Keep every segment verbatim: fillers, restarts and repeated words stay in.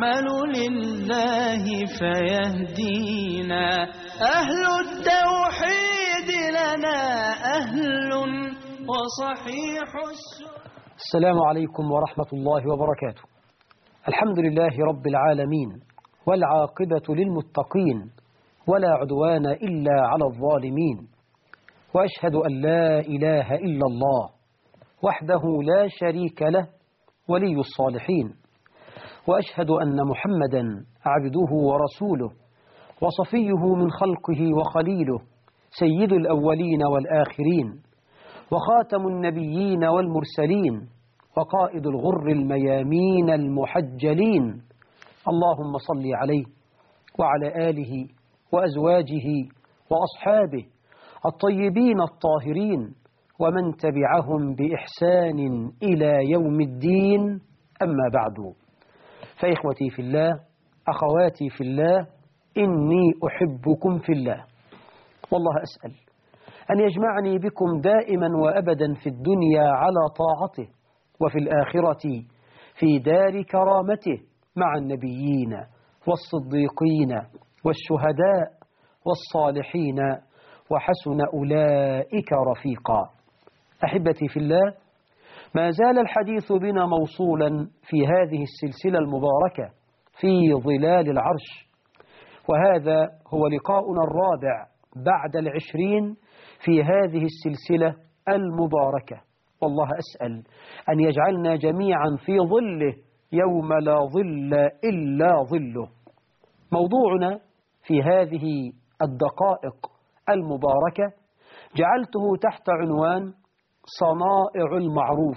نعمل لله فيهدينا. أهل التوحيد لنا أهل وصحيح السنة. السلام عليكم ورحمة الله وبركاته. الحمد لله رب العالمين، والعاقبة للمتقين، ولا عدوان إلا على الظالمين، وأشهد أن لا إله إلا الله وحده لا شريك له ولي الصالحين، وأشهد أن محمدا عبده ورسوله وصفيه من خلقه وخليله، سيد الأولين والآخرين، وخاتم النبيين والمرسلين، وقائد الغر الميامين المحجلين. اللهم صل عليه وعلى آله وأزواجه وأصحابه الطيبين الطاهرين، ومن تبعهم بإحسان إلى يوم الدين. أما بعد، فإخوتي في الله، أخواتي في الله، إني أحبكم في الله، والله أسأل أن يجمعني بكم دائما وأبدا في الدنيا على طاعته، وفي الآخرة في دار كرامته مع النبيين والصديقين والشهداء والصالحين، وحسن أولئك رفيقا. أحبتي في الله، ما زال الحديث بنا موصولا في هذه السلسلة المباركة في ظلال العرش، وهذا هو لقاؤنا الرابع بعد العشرين في هذه السلسلة المباركة. والله أسأل أن يجعلنا جميعا في ظله يوم لا ظل إلا ظله. موضوعنا في هذه الدقائق المباركة جعلته تحت عنوان صنائع المعروف.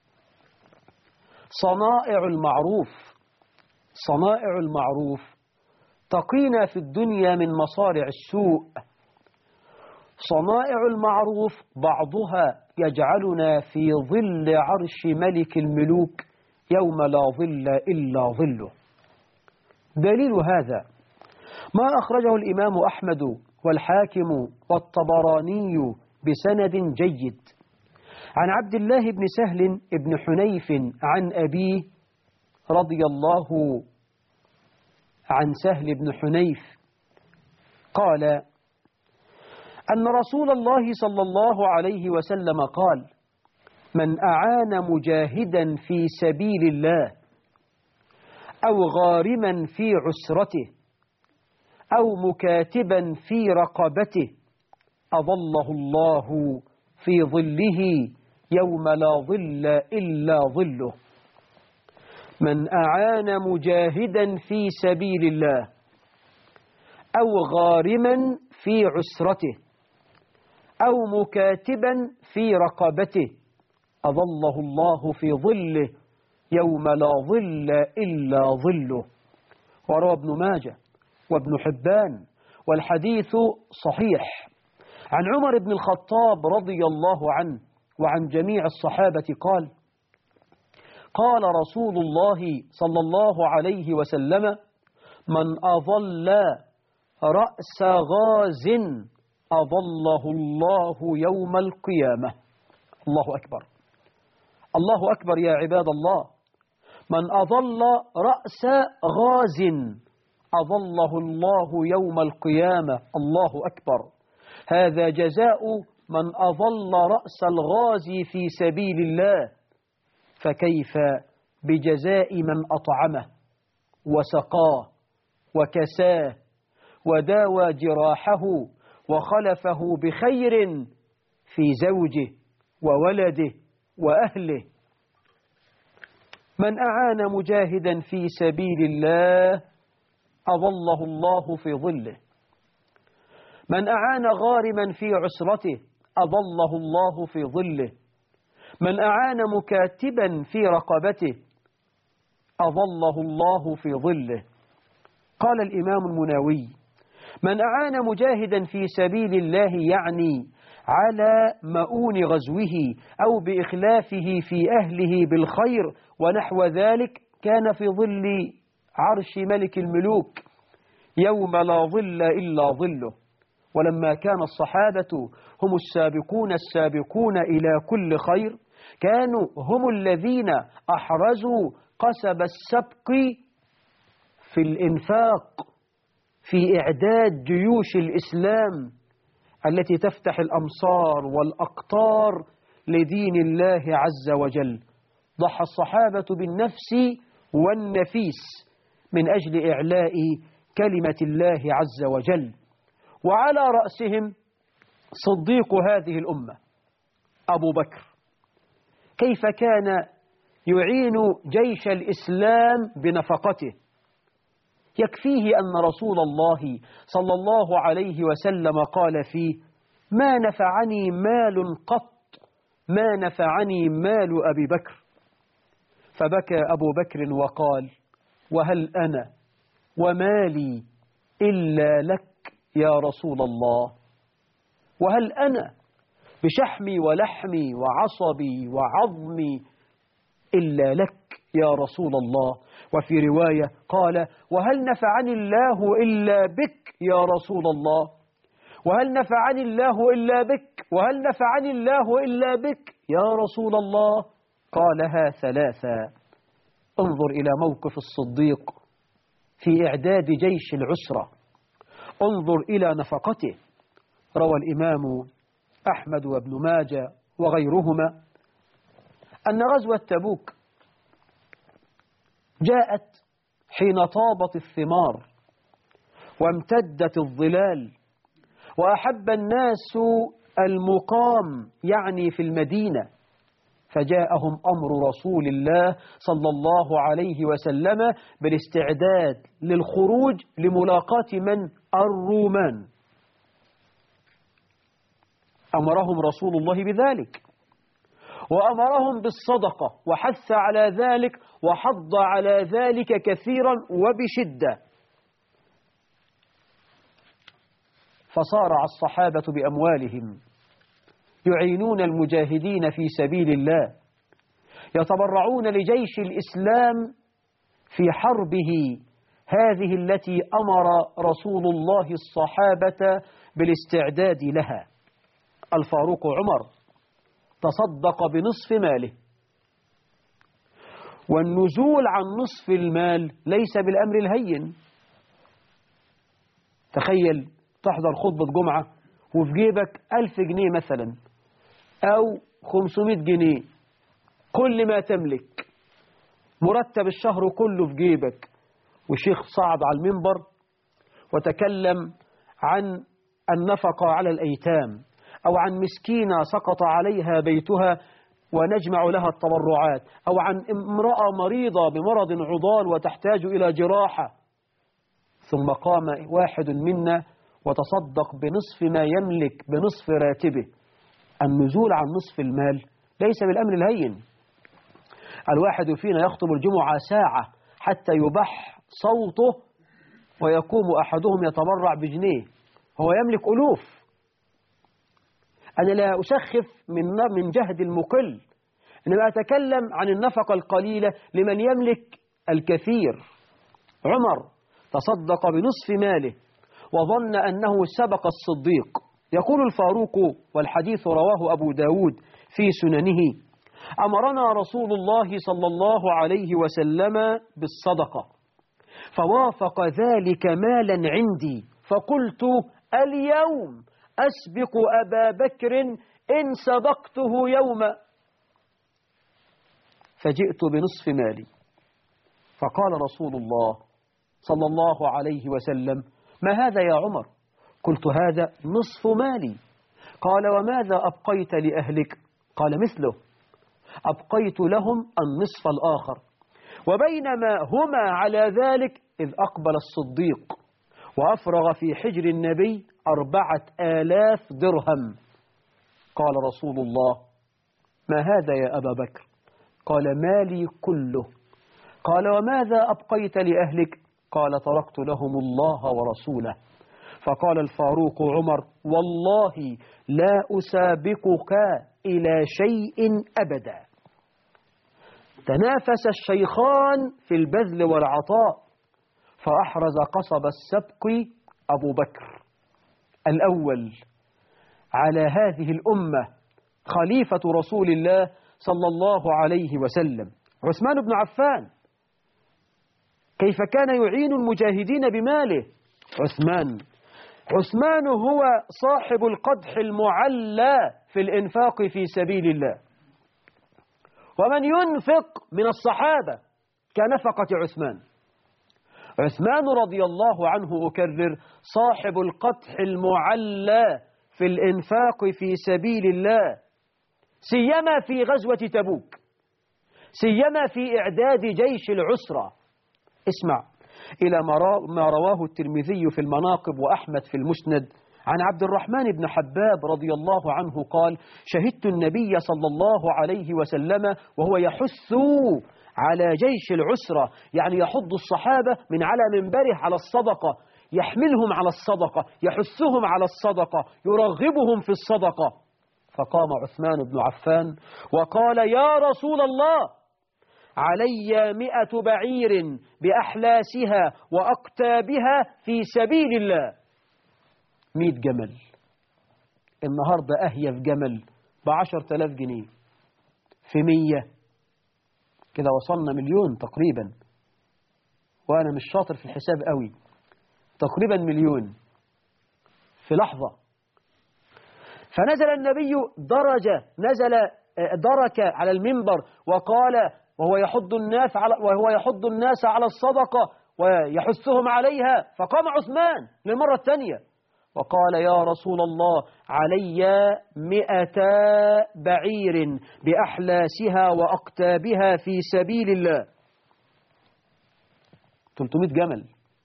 صنائع المعروف صنائع المعروف تقينا في الدنيا من مصارع السوء. صنائع المعروف بعضها يجعلنا في ظل عرش ملك الملوك يوم لا ظل إلا ظله. دليل هذا ما أخرجه الإمام أحمد والحاكم والطبراني بسند جيد عن عبد الله بن سهل بن حنيف عن أبيه رضي الله عن سهل بن حنيف قال أن رسول الله صلى الله عليه وسلم قال: من أعان مجاهدا في سبيل الله أو غارما في عسرته أو مكاتبا في رقبته أظله الله في ظله يوم لا ظل إلا ظله. من أعان مجاهدا في سبيل الله أو غارما في عسرته أو مكاتبا في رقبته أظله الله في ظله يوم لا ظل إلا ظله. وروى ابن ماجه وابن حبان، والحديث صحيح، عن عمر بن الخطاب رضي الله عنه وعن جميع الصحابة قال: قال رسول الله صلى الله عليه وسلم: من أظل رأس غاز أظله الله يوم القيامة. الله أكبر، الله أكبر يا عباد الله. من أظل رأس غاز أظله الله يوم القيامة. الله أكبر. هذا جزاء من أظل رأس الغازي في سبيل الله، فكيف بجزاء من أطعمه وسقاه وكساه وداوى جراحه وخلفه بخير في زوجه وولده وأهله. من أعان مجاهدا في سبيل الله أظله الله في ظله. من أعان غارما في عسرته أظله الله في ظله. من أعان مكاتبا في رقبته أظله الله في ظله. قال الإمام المناوي: من أعان مجاهدا في سبيل الله يعني على مؤون غزوه أو بإخلافه في أهله بالخير ونحو ذلك، كان في ظل عرش ملك الملوك يوم لا ظل إلا ظله. ولما كان الصحابة هم السابقون السابقون إلى كل خير، كانوا هم الذين أحرزوا قصب السبق في الإنفاق في إعداد جيوش الإسلام التي تفتح الأمصار والأقطار لدين الله عز وجل. ضحى الصحابة بالنفس والنفيس من أجل إعلاء كلمة الله عز وجل، وعلى رأسهم صديق هذه الأمة أبو بكر. كيف كان يعين جيش الإسلام بنفقته؟ يكفيه أن رسول الله صلى الله عليه وسلم قال فيه: ما نفعني مال قط ما نفعني مال أبي بكر. فبكى أبو بكر وقال: وهل أنا ومالي إلا لك يا رسول الله؟ وهل أنا بشحمي ولحمي وعصبي وعظمي إلا لك يا رسول الله؟ وفي رواية قال: وهل نفعني الله إلا بك يا رسول الله؟ وهل نفعني الله إلا بك؟ وهل نفعني الله إلا بك يا رسول الله؟ قالها ثلاثا. انظر إلى موقف الصديق في إعداد جيش العسرة، انظر إلى نفقته. روى الإمام أحمد وابن ماجه وغيرهما أن غزوة تبوك جاءت حين طابت الثمار وامتدت الظلال وأحب الناس المقام يعني في المدينة، فجاءهم أمر رسول الله صلى الله عليه وسلم بالاستعداد للخروج لملاقاة من؟ الرومان. أمرهم رسول الله بذلك، وأمرهم بالصدقة وحث على ذلك وحض على ذلك كثيرا وبشدة. فصارع الصحابة بأموالهم يعينون المجاهدين في سبيل الله، يتبرعون لجيش الإسلام في حربه هذه التي أمر رسول الله الصحابة بالاستعداد لها. الفاروق عمر تصدق بنصف ماله، والنزول عن نصف المال ليس بالأمر الهين. تخيل تحضر خطبة جمعة وفي جيبك ألف جنيه مثلا أو خمسمائة جنيه، كل ما تملك، مرتب الشهر كله في جيبك، وشيخ صعد على المنبر وتكلم عن النفقة على الأيتام أو عن مسكينة سقط عليها بيتها ونجمع لها التبرعات، أو عن امرأة مريضة بمرض عضال وتحتاج إلى جراحة، ثم قام واحد منا وتصدق بنصف ما يملك بنصف راتبه. النزول عن نصف المال ليس بالأمر الهين. الواحد فينا يخطب الجمعة ساعة حتى يبح صوته ويقوم أحدهم يتبرع بجنيه، هو يملك ألوف. أنا لا أسخف من من جهد المقل، إنما أتكلم عن النفقة القليلة لمن يملك الكثير. عمر تصدق بنصف ماله وظن أنه سبق الصديق. يقول الفاروق، والحديث رواه أبو داود في سننه: أمرنا رسول الله صلى الله عليه وسلم بالصدقة، فوافق ذلك مالا عندي، فقلت: اليوم أسبق أبا بكر إن سبقته يوما. فجئت بنصف مالي، فقال رسول الله صلى الله عليه وسلم: ما هذا يا عمر؟ قلت: هذا نصف مالي. قال: وماذا أبقيت لأهلك؟ قال: مثله، أبقيت لهم النصف الآخر. وبينما هما على ذلك إذ أقبل الصديق وأفرغ في حجر النبي أربعة آلاف درهم. قال رسول الله: ما هذا يا أبا بكر؟ قال: مالي كله. قال: وماذا أبقيت لأهلك؟ قال: تركت لهم الله ورسوله. فقال الفاروق عمر: والله لا أسابقك إلى شيء أبدا. تنافس الشيخان في البذل والعطاء، فأحرز قصب السبق أبو بكر الأول على هذه الأمة، خليفة رسول الله صلى الله عليه وسلم. عثمان بن عفان كيف كان يعين المجاهدين بماله. عثمان عثمان هو صاحب القدح المعلى في الإنفاق في سبيل الله. ومن ينفق من الصحابة كنفقة عثمان. عثمان رضي الله عنه أكرر صاحب القدح المعلى في الإنفاق في سبيل الله، سيما في غزوة تبوك، سيما في إعداد جيش العسرة. اسمع إلى ما رواه الترمذي في المناقب وأحمد في المسند عن عبد الرحمن بن حباب رضي الله عنه قال: شهدت النبي صلى الله عليه وسلم وهو يحث على جيش العسرة، يعني يحض الصحابة من على منبره على الصدقة، يحملهم على الصدقة، يحثهم على الصدقة، يرغبهم في الصدقة. فقام عثمان بن عفان وقال: يا رسول الله، علي مئة بعير بأحلاسها وأقتابها في سبيل الله. مئة جمل. النهاردة أهيف جمل بعشر تلاف جنيه، في مية كده وصلنا مليون تقريبا، وأنا مش شاطر في الحساب قوي، تقريبا مليون في لحظة. فنزل النبي درجة نزل درك على المنبر وقال، وهو يحض الناس على وهو يحض الناس على الصدقة ويحثهم عليها، فقام عثمان للمرة الثانية وقال: يا رسول الله، علي مئة بعير بأحلاسها وأقتابها في سبيل الله. ثلاثمئة جمل.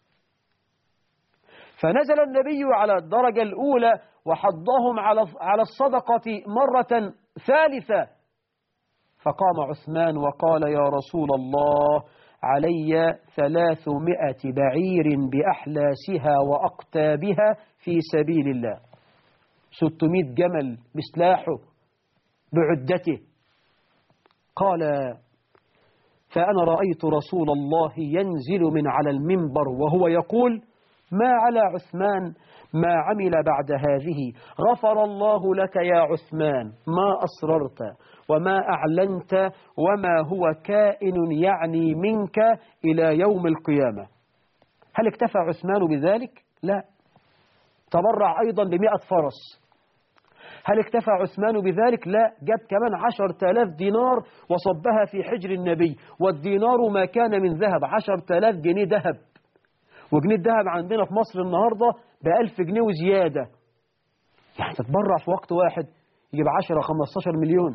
فنزل النبي على الدرجة الأولى وحضهم على على الصدقة مرة ثالثة، فقام عثمان وقال: يا رسول الله، علي ثلاثمائة بعير بأحلاسها وأقتابها في سبيل الله. ستمائة جمل بسلاحه بعدته. قال: فأنا رأيت رسول الله ينزل من على المنبر وهو يقول: ما على عثمان ما عمل بعد هذه، غفر الله لك يا عثمان ما أسررت وما أعلنت وما هو كائن يعني منك إلى يوم القيامة. هل اكتفى عثمان بذلك؟ لا، تبرع أيضا بمئة فرس. هل اكتفى عثمان بذلك؟ لا، جاب كمان عشر تلاف دينار وصبها في حجر النبي، والدينار ما كان من ذهب، عشر تلاف جنيه ذهب، وجنيه الذهب عندنا في مصر النهاردة بألف جنيه وزيادة، يعني تتبرع في وقت واحد يجيب عشرة خمستاشر مليون.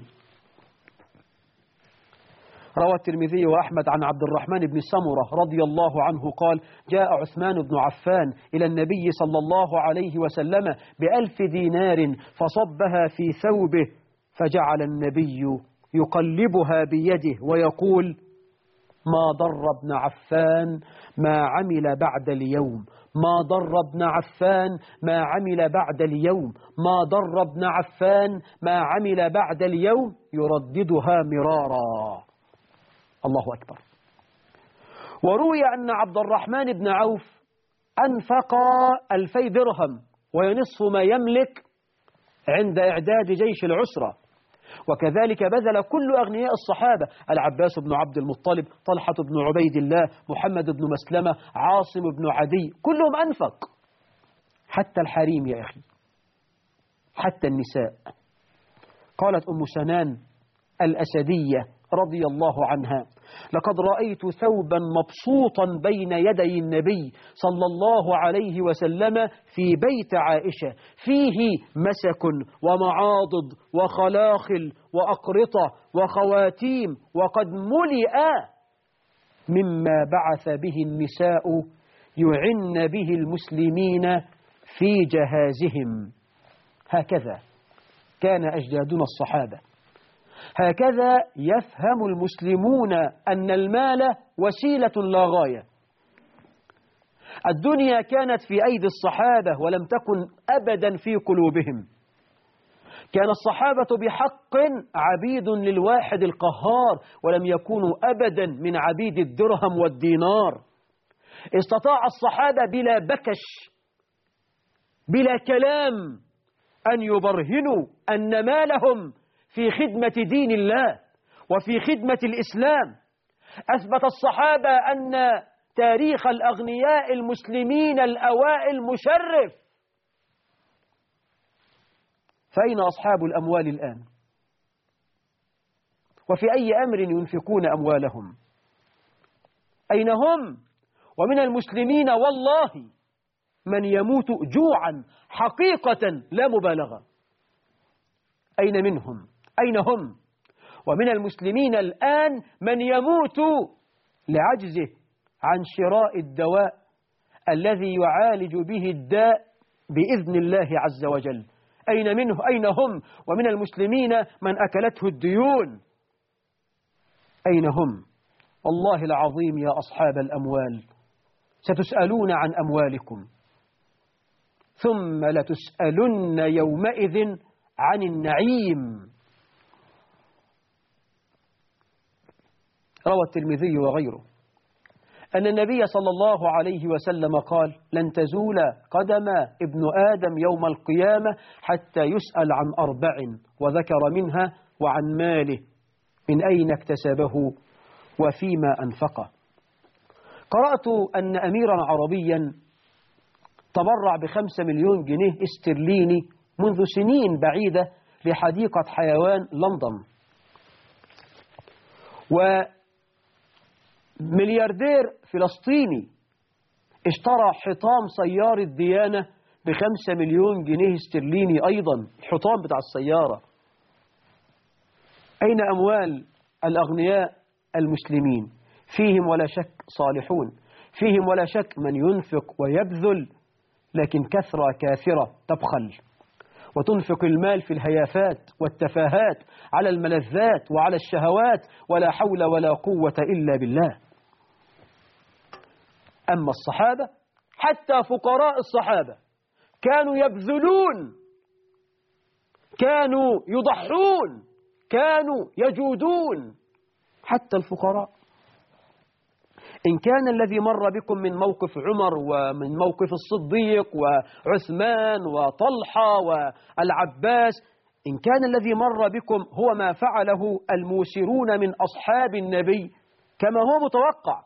روى الترمذي وأحمد عن عبد الرحمن بن سمرة رضي الله عنه قال: جاء عثمان بن عفان إلى النبي صلى الله عليه وسلم بألف دينار فصبها في ثوبه، فجعل النبي يقلبها بيده ويقول: ما ضر ابن عفان ما عمل بعد اليوم، ما ضر ابن عفان ما عمل بعد اليوم، ما ضر ابن عفان ما عمل بعد اليوم، يرددها مرارا. الله أكبر. وروي أن عبد الرحمن بن عوف أنفق ألفي درهم وهي نصف ما يملك عند إعداد جيش العسرة. وكذلك بذل كل أغنياء الصحابة: العباس بن عبد المطلب، طلحة بن عبيد الله، محمد بن مسلمة، عاصم بن عدي، كلهم أنفق. حتى الحريم يا أخي، حتى النساء. قالت أم سنان الأسدية رضي الله عنها: لقد رأيت ثوبا مبسوطا بين يدي النبي صلى الله عليه وسلم في بيت عائشة، فيه مسك ومعاضد وخلاخل وأقرطة وخواتيم، وقد ملئ مما بعث به النساء يعن به المسلمين في جهازهم. هكذا كان أجدادنا الصحابة، هكذا يفهم المسلمون أن المال وسيلة لا غاية. الدنيا كانت في أيدي الصحابة ولم تكن أبدا في قلوبهم. كان الصحابة بحق عبيد للواحد القهار، ولم يكونوا أبدا من عبيد الدرهم والدينار. استطاع الصحابة بلا بكش بلا كلام أن يبرهنوا أن مالهم في خدمة دين الله وفي خدمة الإسلام. أثبت الصحابة أن تاريخ الأغنياء المسلمين الأوائل مشرف. فأين أصحاب الأموال الآن؟ وفي أي أمر ينفقون أموالهم؟ أين هم؟ ومن المسلمين والله من يموت جوعا حقيقة لا مبالغة. أين منهم؟ أين هم؟ ومن المسلمين الآن من يموت لعجزه عن شراء الدواء الذي يعالج به الداء بإذن الله عز وجل. أين منه؟ أين هم؟ ومن المسلمين من أكلته الديون. أين هم؟ والله العظيم يا أصحاب الأموال ستسألون عن أموالكم، ثم لتسألن يومئذ عن النعيم. روى الترمذي وغيره أن النبي صلى الله عليه وسلم قال: لن تزول قدم ابن آدم يوم القيامة حتى يسأل عن أربع، وذكر منها وعن ماله من أين اكتسبه وفيما أنفقه. قرأت أن أميرا عربيا تبرع بخمسة مليون جنيه استرليني منذ سنين بعيدة لحديقة حيوان لندن، وملياردير فلسطيني اشترى حطام سيارة ديانة بخمسة مليون جنيه استرليني أيضا، الحطام بتاع السيارة. أين أموال الأغنياء المسلمين؟ فيهم ولا شك صالحون، فيهم ولا شك من ينفق ويبذل، لكن كثرة كاثرة تبخل وتنفق المال في الهيافات والتفاهات على الملذات وعلى الشهوات، ولا حول ولا قوة إلا بالله. أما الصحابة، حتى فقراء الصحابة كانوا يبذلون، كانوا يضحون، كانوا يجودون، حتى الفقراء. إن كان الذي مر بكم من موقف عمر ومن موقف الصديق وعثمان وطلحة والعباس، إن كان الذي مر بكم هو ما فعله الموسرون من أصحاب النبي كما هو متوقع،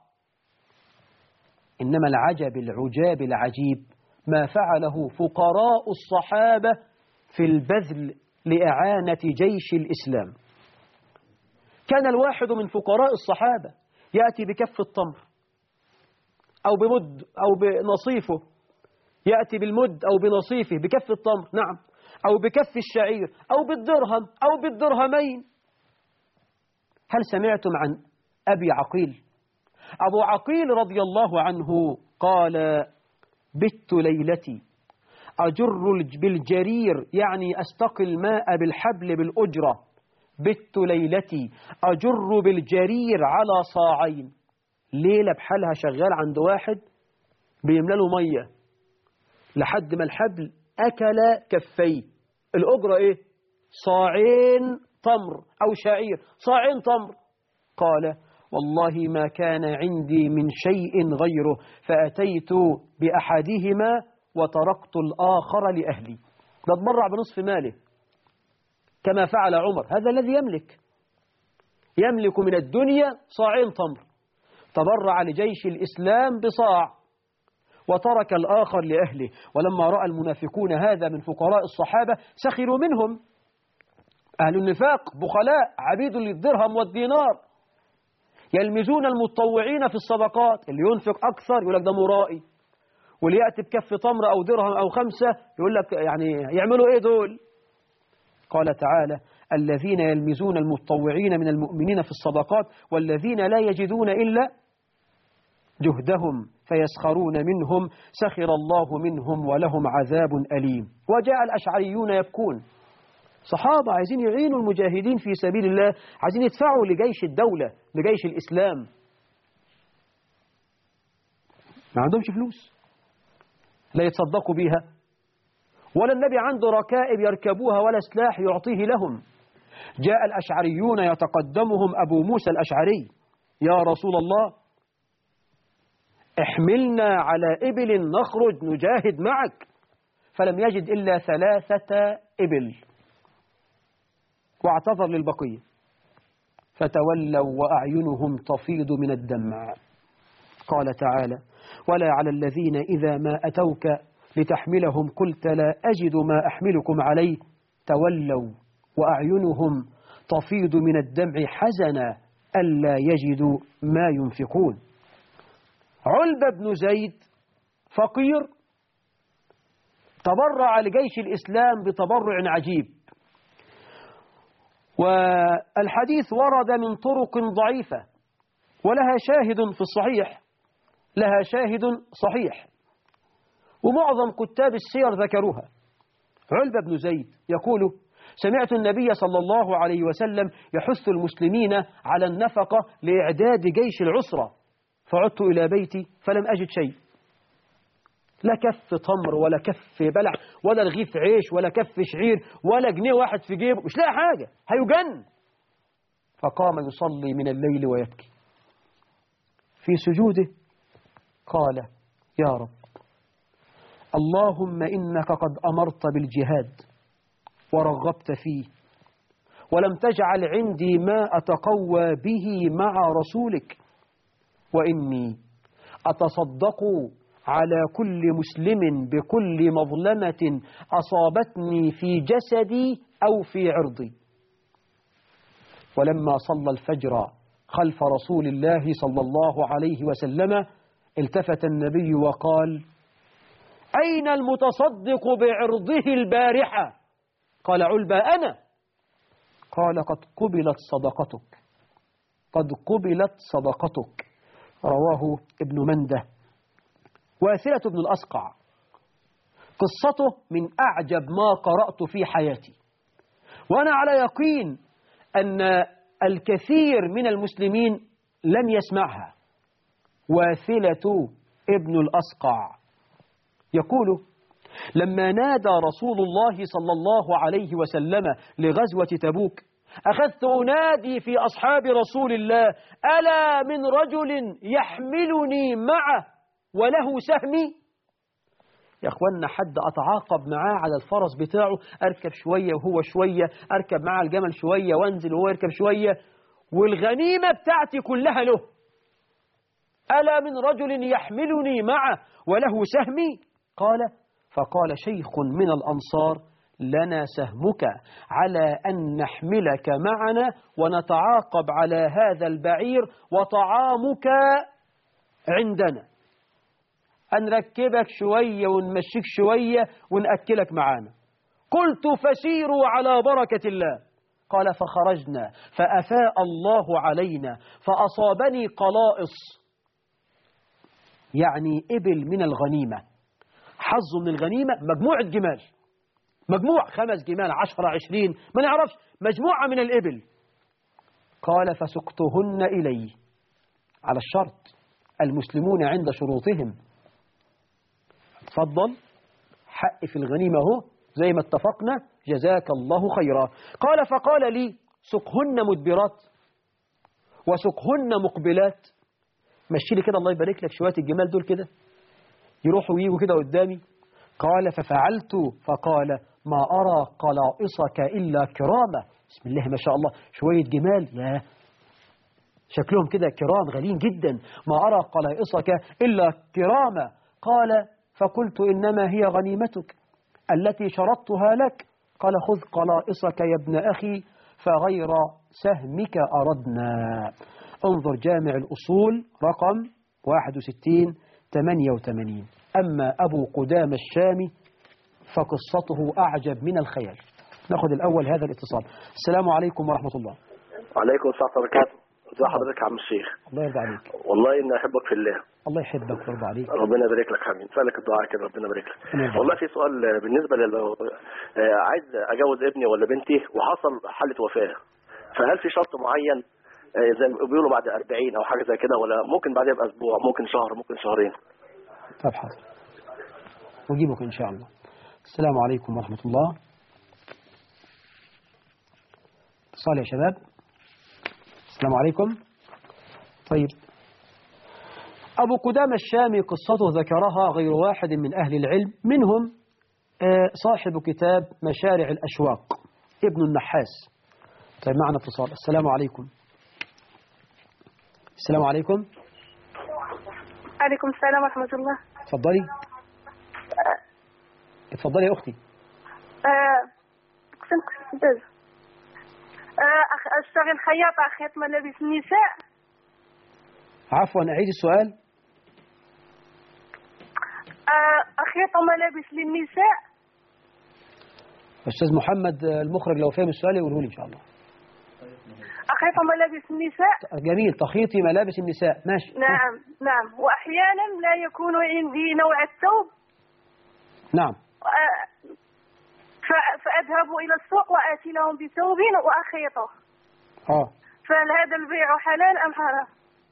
إنما العجب العجاب العجيب ما فعله فقراء الصحابة في البذل لإعانة جيش الإسلام. كان الواحد من فقراء الصحابة يأتي بكف التمر أو بمد أو بنصيفه، يأتي بالمد أو بنصيفه بكف التمر، نعم، أو بكف الشعير أو بالدرهم أو بالدرهمين. هل سمعتم عن أبي عقيل؟ أبو عقيل رضي الله عنه قال: بت ليلتي أجر بالجرير، يعني أستقي الماء بالحبل بالأجرة، بت ليلتي أجر بالجرير على صاعين. ليلة بحالها شغال عند واحد بيملاله مية لحد ما الحبل أكل كفيه. الأجرة إيه؟ صاعين تمر أو شعير، صاعين تمر. قال: والله ما كان عندي من شيء غيره، فأتيت بأحدهما وتركت الآخر لأهلي. ده اتبرع بنصف ماله كما فعل عمر، هذا الذي يملك يملك من الدنيا صاعين تمر، تبرع لجيش الإسلام بصاع وترك الآخر لأهله. ولما رأى المنافقون هذا من فقراء الصحابة سخروا منهم. أهل النفاق بخلاء عبيد للدرهم والدينار، يلمزون المتطوعين في الصدقات، اللي ينفق أكثر يقول لك ده مرائي، واللي يأتي بكف تمر أو درهم أو خمسة يقول لك يعني يعملوا إيه دول؟ قال تعالى: الذين يلمزون المتطوعين من المؤمنين في الصدقات والذين لا يجدون إلا جهدهم فيسخرون منهم سخر الله منهم ولهم عذاب أليم. وجاء الأشعريون يبكون، صحابة عايزين يعينوا المجاهدين في سبيل الله، عايزين يدفعوا لجيش الدولة لجيش الإسلام، ما عندهمش فلوس لا يتصدقوا بيها، ولا النبي عنده ركائب يركبوها ولا سلاح يعطيه لهم. جاء الأشعريون يتقدمهم أبو موسى الأشعري: يا رسول الله احملنا على إبل نخرج نجاهد معك، فلم يجد إلا ثلاثة إبل واعتذر للبقية، فتولوا وأعينهم تفيض من الدمع. قال تعالى: ولا على الذين إذا ما أتوك لتحملهم قلت لا أجد ما أحملكم عليه تولوا وأعينهم تفيض من الدمع حزنا ألا يجدوا ما ينفقون. علبة بن زيد فقير تبرع لجيش الإسلام بتبرع عجيب، والحديث ورد من طرق ضعيفة ولها شاهد في الصحيح لها شاهد صحيح، ومعظم كتاب السير ذكروها. علبة بن زيد يقول: سمعت النبي صلى الله عليه وسلم يحث المسلمين على النفقة لإعداد جيش العسرة، فعدت إلى بيتي فلم أجد شيء، لا كف تمر ولا كف بلع ولا رغيف عيش ولا كف شعير ولا جنيه واحد في جيبه، مش لاقي حاجة، هيجن. فقام يصلي من الليل ويبكي. في سجوده قال: يا رب، اللهم إنك قد أمرت بالجهاد ورغبت فيه، ولم تجعل عندي ما أتقوى به مع رسولك، وإني أتصدق على كل مسلم بكل مظلمة أصابتني في جسدي أو في عرضي. ولما صلى الفجر خلف رسول الله صلى الله عليه وسلم التفت النبي وقال: أين المتصدق بعرضه البارحة؟ قال: علبة أنا. قال: قد قبلت صدقتك، قد قبلت صدقتك. رواه ابن منده. واثلة بن الأسقع قصته من أعجب ما قرأت في حياتي، وأنا على يقين أن الكثير من المسلمين لم يسمعها. واثلة ابن الأسقع يقول: لما نادى رسول الله صلى الله عليه وسلم لغزوة تبوك أخذت أنادي في أصحاب رسول الله: ألا من رجل يحملني معه وله سهمي؟ يا أخوانا، حد أتعاقب معاه على الفرس بتاعه، أركب شوية وهو شوية، أركب معاه الجمل شوية وأنزل وهو يركب شوية، والغنيمة بتاعتي كلها له. ألا من رجل يحملني معه وله سهمي؟ قال: فقال شيخ من الأنصار: لنا سهمك على أن نحملك معنا ونتعاقب على هذا البعير، وطعامك عندنا، أنركبك شوية ونمشيك شوية ونأكلك معانا. قلت: فسيروا على بركة الله. قال: فخرجنا فأفاء الله علينا فأصابني قلائص، يعني إبل من الغنيمة، حظ من الغنيمة مجموعة جمال، مجموع خمس جمال عشرة عشرين ما نعرفش، مجموعة من الإبل. قال: فسقتهن إلي، على الشرط، المسلمون عند شروطهم. تفضل، حق في الغنيمة اهو زي ما اتفقنا، جزاك الله خيرا. قال: فقال لي: سقهن مدبرات وسقهن مقبلات، مشي لي كده الله يبارك لك شوية الجمال دول كده يروحوا ويجوا كده قدامي. قال: ففعلت. فقال: ما أرى قلائصك إلا كرامة. بسم الله ما شاء الله، شوية جمال يا شكلهم كده كرام غالين جدا، ما أرى قلائصك إلا كرامة. قال: فقلت: إنما هي غنيمتك التي شرطتها لك. قال: خذ قلائصك يا ابن أخي فغير سهمك أردنا. انظر جامع الأصول رقم واحد وستين ثمانية وثمانين. أما أبو قدامة الشامي فقصته أعجب من الخيال. نأخذ الأول هذا الاتصال. السلام عليكم ورحمة الله. وعليكم السلام ورحمة الله. ازي حضرتك يا عم الشيخ؟ الله يرضى عليك. والله اني احبك في الله. الله يحبك ويرضى عليك. ربنا يبارك لك حبيبي، نسألك الدعاء كده ربنا يبارك لك. والله في سؤال بالنسبه لل عايز اجوز ابني ولا بنتي وحصل حاله وفاه، فهل في شرط معين زي ما بيقولوا بعد أربعين او حاجه زي كده، ولا ممكن بعدها باسبوع، ممكن شهر، ممكن شهرين؟ طب حاضر، نجيبك ان شاء الله. السلام عليكم ورحمه الله. اتصال يا شباب. السلام عليكم. طيب، أبو قدامة الشامي قصته ذكرها غير واحد من أهل العلم، منهم صاحب كتاب مشارع الأشواق ابن النحاس. طيب معنا اتصال. السلام عليكم. السلام عليكم. عليكم السلام ورحمة الله. اتفضلي. اتفضلي يا أختي. آه، آه، أشتغل خياطة أخيط ملابس النساء. عفوا أعيد السؤال. آه، أخيط ملابس للنساء. أستاذ محمد المخرج لو فهم السؤال يقوله لي إن شاء الله. أخيط ملابس النساء. جميل، تخيطي ملابس النساء، ماشي. نعم نعم، وأحيانا لا يكون عندي نوع الثوب. نعم. فأذهب إلى السوق وآتي لهم بثوب وأخيطه. آه. فهل هذا البيع حلال أم حرام؟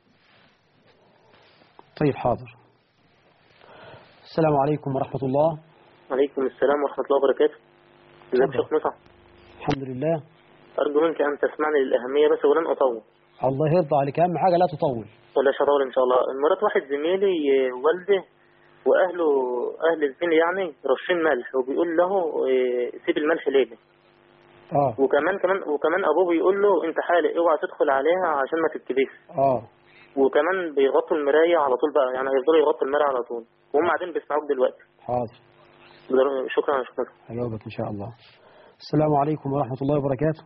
طيب حاضر. السلام عليكم ورحمة الله. وعليكم السلام ورحمة الله وبركاته. ازيك يا شيخ مصعب؟ الحمد لله. أرجو منك أن تسمعني للأهمية بس ولن أطول. الله يرضى عليك، أهم حاجة لا تطول. ولا شطول إن شاء الله. مرات واحد زميلي والده وأهله أهل الزميل يعني رشين ملح وبيقول له سيب الملح ليلة. آه. وكمان كمان وكمان أبوه بيقول له أنت حالق اوعى تدخل عليها عشان ما تتكبس. آه. وكمان بيغطوا المراية على طول بقى، يعني هيفضلوا يغطوا المراية على طول وهم قاعدين بيسمعوك دلوقتي. حاضر. شكرا شكرا. هجاوبك إن شاء الله. السلام عليكم ورحمة الله وبركاته.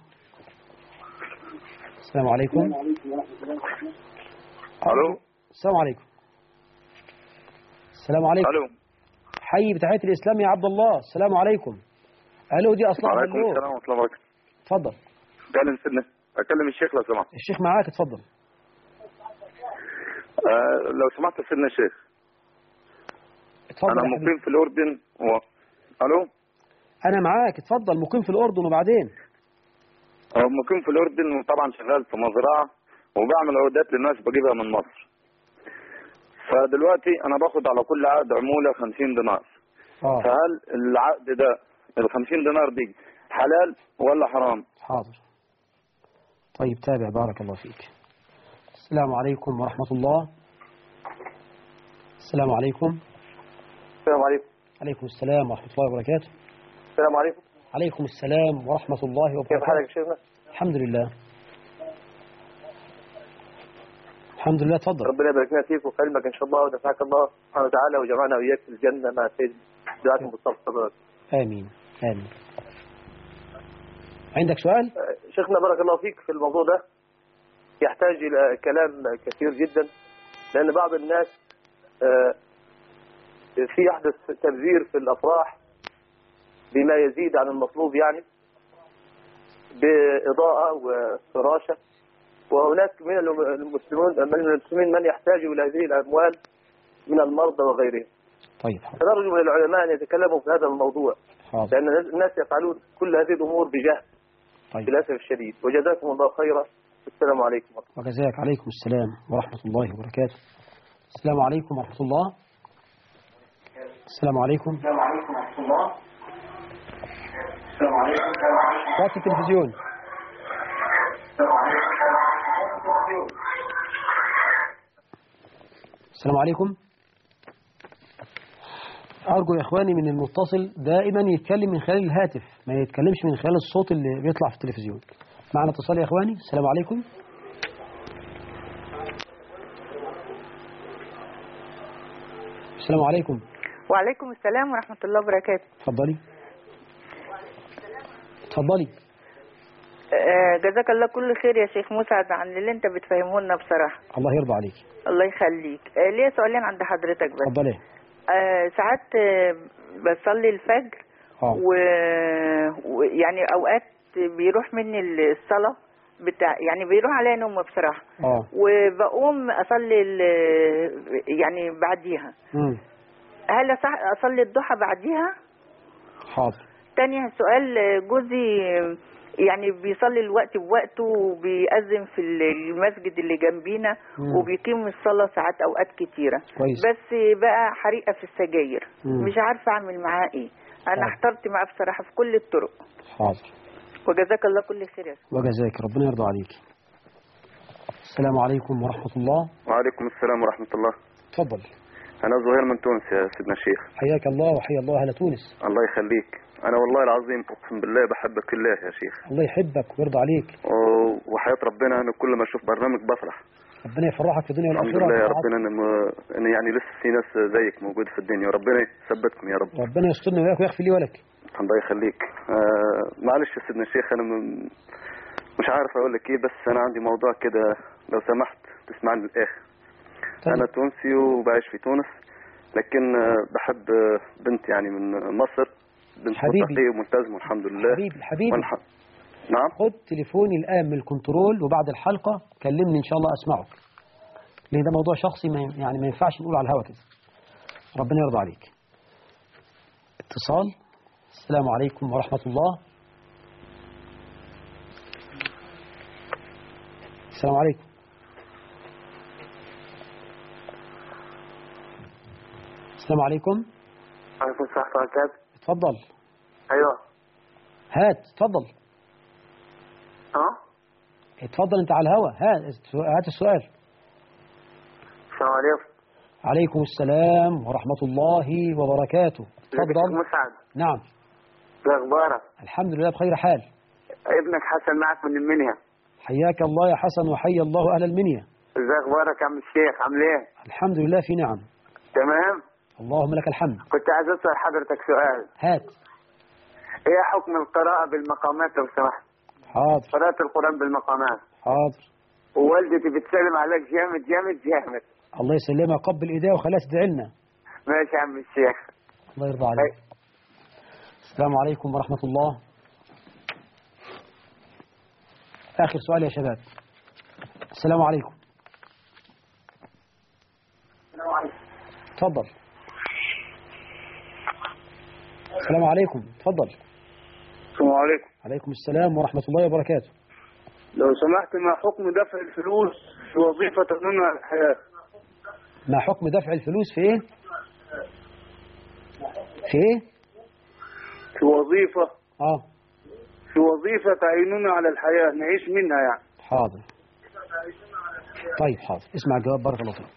السلام عليكم. الو. السلام عليكم. السلام عليكم. الو. حي بتحية الإسلام يا عبد الله. السلام عليكم. الو دي أصلا. وعليكم السلام ورحمة الله وبركاته. اتفضل. كلم سيدنا، أكلم الشيخ لو سمحت. الشيخ معاك، اتفضل. آه لو سمحت سيدنا الشيخ. اتفضل. أنا مقيم في الأردن و... الو. أنا معاك، اتفضل. مقيم في الأردن وبعدين؟ أه مقيم في الأردن وطبعا شغال في مزرعة وبعمل عقودات للناس بجيبها من مصر. فدلوقتي أنا باخد على كل عقد عمولة خمسين دينار. آه. فهل العقد ده ال خمسين دينار دي حلال ولا حرام؟ حاضر. طيب تابع، بارك الله فيك. السلام عليكم ورحمة الله. السلام عليكم. السلام عليكم. عليكم السلام ورحمة الله وبركاته. السلام عليكم. عليكم السلام ورحمة الله وبركاته. كيف حالك يا شيخنا؟ الحمد لله. الحمد لله، تفضل. ربنا يبارك لنا فيك وفي علمك ان شاء الله، ونفعك الله سبحانه وتعالى وجمعنا وإياك في الجنة مع سيد دعاء المصطفى. آمين آمين. عندك سؤال؟ شيخنا بارك الله فيك، في الموضوع ده يحتاج إلى كلام كثير جدا، لأن بعض الناس في يحدث تبذير في الأفراح بما يزيد عن المطلوب، يعني بإضاءة وفراشة، وهناك من المسلمون من المسلمين من يحتاج إلى هذه الأموال من المرضى وغيرهم. طيب. فنرجو من العلماء أن يتكلموا في هذا الموضوع. حاضر. لأن الناس يفعلون كل هذه الأمور بجهل. طيب. للأسف الشديد، وجزاكم الله خيرا. السلام عليكم. وجزاك. عليكم السلام ورحمة الله وبركاته. السلام عليكم ورحمة الله. السلام عليكم. السلام عليكم ورحمة الله. السلام عليكم. وقت التلفزيون. السلام عليكم. أرجو يا إخواني من المتصل دائما يتكلم من خلال الهاتف، ما يتكلمش من خلال الصوت اللي بيطلع في التلفزيون. معنا اتصال يا إخواني. السلام عليكم. السلام عليكم. وعليكم السلام ورحمة الله وبركاته. اتفضلي. اتفضلي. آه جزاك الله كل خير يا شيخ مسعد عن اللي انت بتفهمه لنا بصراحة. الله يرضى عليك. الله يخليك. آه ليه سؤالين عند حضرتك بس. اتفضلي. آه ساعات آه بصلي الفجر اه ويعني و... اوقات بيروح مني الصلاة بتاع، يعني بيروح عليا نوم بصراحة. اه وبقوم اصلي ال... يعني بعديها. امم هل صح اصلي الضحى بعديها؟ حاضر. تاني سؤال، جوزي يعني بيصلي الوقت بوقته وبيأذن في المسجد اللي جنبينا مم. وبيقيم الصلاة ساعات أوقات كتيرة. كويس. بس بقى حريقة في السجاير. مم. مش عارفة أعمل معاه إيه. أنا حاضر. احترت معاه بصراحة في كل الطرق. حاضر. وجزاك الله كل خير يا سيدي. وجزاك، ربنا يرضى عليك. السلام عليكم ورحمة الله. وعليكم السلام ورحمة الله. تفضل. أنا زهير من تونس يا سيدنا الشيخ. حياك الله وحيا الله أهل تونس. الله يخليك. أنا والله العظيم أقسم بالله بحبك الله يا شيخ. الله يحبك ويرضى عليك. وحياة ربنا أنا كل ما أشوف برنامج بفرح. ربنا يفرحك في الدنيا الحمد والآخرة. لله يا ربنا ان م- إن يعني لسه في ناس زيك موجود في الدنيا، وربنا يثبتكم يا رب. ربنا يسترنا وياك ويغفر لي ولك. الله يخليك. آه معلش يا سيدنا الشيخ، انا م- مش عارف اقول لك ايه، بس انا عندي موضوع كده لو سمحت تسمعني للاخر. طيب. انا تونسي وبعيش في تونس، لكن آه، بحب آه، بنت يعني من مصر، بنت حبيبي. متقية وملتزمة والحمد لله. حبيبي حبيبي والح... نعم. خد تليفوني الآن من الكنترول، وبعد الحلقة كلمني إن شاء الله أسمعك، لأن ده موضوع شخصي ما ي- يعني ما ينفعش نقول على الهوا كده. ربنا يرضى عليك. اتصال. السلام عليكم ورحمة الله. السلام عليكم. السلام عليكم. عليكم السلام ورحمة الله وبركاته. اتفضل. أيوه. هات اتفضل. أه؟ اتفضل انت على الهوا. هات هات السؤال. السلام عليكم. عليكم السلام ورحمة الله وبركاته. ازيك يا شيخ اتفضل. مسعد؟ نعم. ايه أخبارك؟ الحمد لله بخير حال. ابنك حسن معك من المنيا. حياك الله يا حسن، وحي الله أهل المنيا. ازي أخبارك يا عم الشيخ؟ عامل إيه؟ الحمد لله في نعم. تمام؟ اللهم لك الحمد. كنت عايز أسأل حضرتك سؤال. هات. إيه حكم القراءة بالمقامات لو سمحت؟ حاضر قراءة القرآن بالمقامات. حاضر. ووالدتي بتسلم عليك جامد جامد جامد. الله يسلمها، قبل ايديها وخلاها تدعي لنا. ماشي يا عم الشيخ. الله يرضى عليك. السلام عليكم ورحمة الله. آخر سؤال يا شباب. السلام عليكم. تفضل. السلام عليكم. تفضل. السلام عليكم. عليكم السلام ورحمة الله وبركاته. لو سمحت، ما حكم دفع الفلوس في وظيفة تمنع الحياة؟ ما حكم دفع الفلوس في ايه؟ في ايه؟ في وظيفة اه في وظيفة تعيننا على الحياة نعيش منها يعني. حاضر. طيب حاضر، اسمع الجواب بارك الله فيك.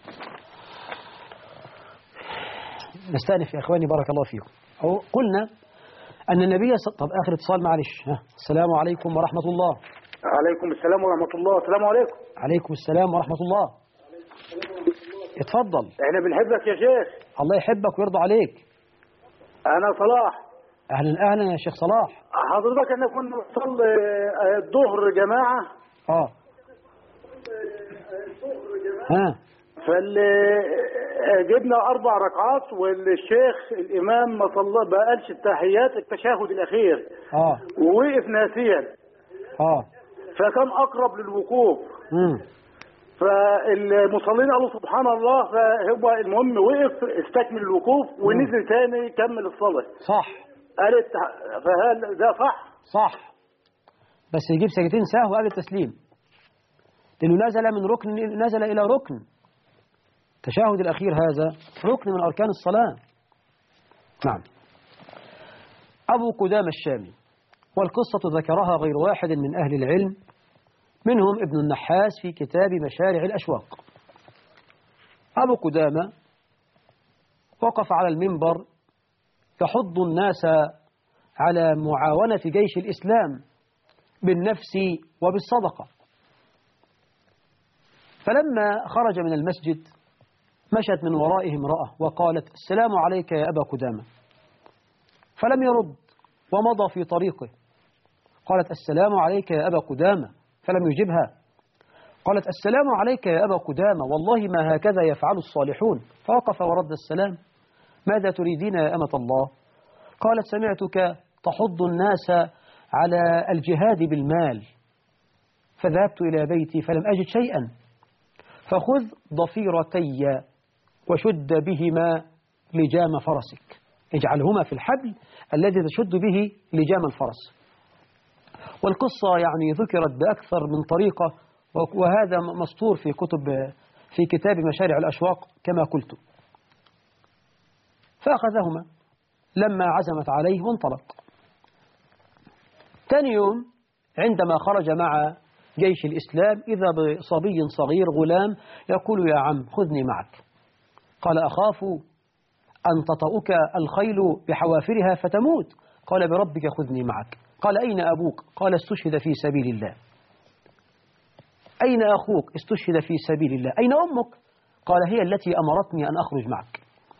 نستأنف يا اخواني بارك الله فيكم. أو قلنا أن النبي ص... طب آخر اتصال معلش. ها. السلام عليكم ورحمة الله. عليكم السلام ورحمة الله. السلام عليكم. عليكم السلام ورحمة الله. اتفضل. احنا بنحبك يا شيخ. الله يحبك ويرضى عليك. انا صلاح. أهلا أهلا يا شيخ صلاح. حضرتك احنا كنا بنصلي الظهر جماعة. اه ها. فجبنا اربع ركعات والشيخ الامام ما صلى ما قالش التحيات التشهد الاخير. اه ووقف ناسيا. اه فكان اقرب للوقوف. امم فالمصلين قالوا سبحان الله، فهو المهم وقف استكمل الوقوف ونزل تاني كمل الصلاة. صح. قالت فهل ده صح؟ صح، بس يجيب سجدتين سهو قبل التسليم، لأنه نزل من ركن نزل إلى ركن. التشهد الأخير هذا ركن من أركان الصلاة. نعم. أبو قدامة الشامي، والقصة ذكرها غير واحد من أهل العلم، منهم ابن النحاس في كتاب مشارع الأشواق. أبو قدامة وقف على المنبر يحض الناس على معاونة جيش الإسلام بالنفس وبالصدقة. فلما خرج من المسجد مشت من ورائه امرأة وقالت السلام عليك يا أبا قدامة، فلم يرد ومضى في طريقه. قالت السلام عليك يا أبا قدامة، فلم يجبها. قالت السلام عليك يا أبا قدامة، والله ما هكذا يفعل الصالحون. فوقف ورد السلام. ماذا تريدين يا أمة الله؟ قالت سمعتك تحض الناس على الجهاد بالمال، فذهبت إلى بيتي فلم أجد شيئا، فخذ ضفيرتي وشد بهما لجام فرسك، اجعلهما في الحبل الذي تشد به لجام الفرس. والقصة يعني ذكرت بأكثر من طريقة، وهذا مسطور في كتب في كتاب مشارع الأشواق كما قلت. فأخذهما لما عزمت عليه وانطلق. ثاني يوم عندما خرج مع جيش الإسلام إذا بصبي صغير غلام يقول يا عم خذني معك. قال أخاف أن تطأك الخيل بحوافرها فتموت. قال بربك خذني معك. قال أين أبوك؟ قال استشهد في سبيل الله. أين أخوك؟ استشهد في سبيل الله. أين أمك؟ قال هي التي أمرتني أن أخرج معك.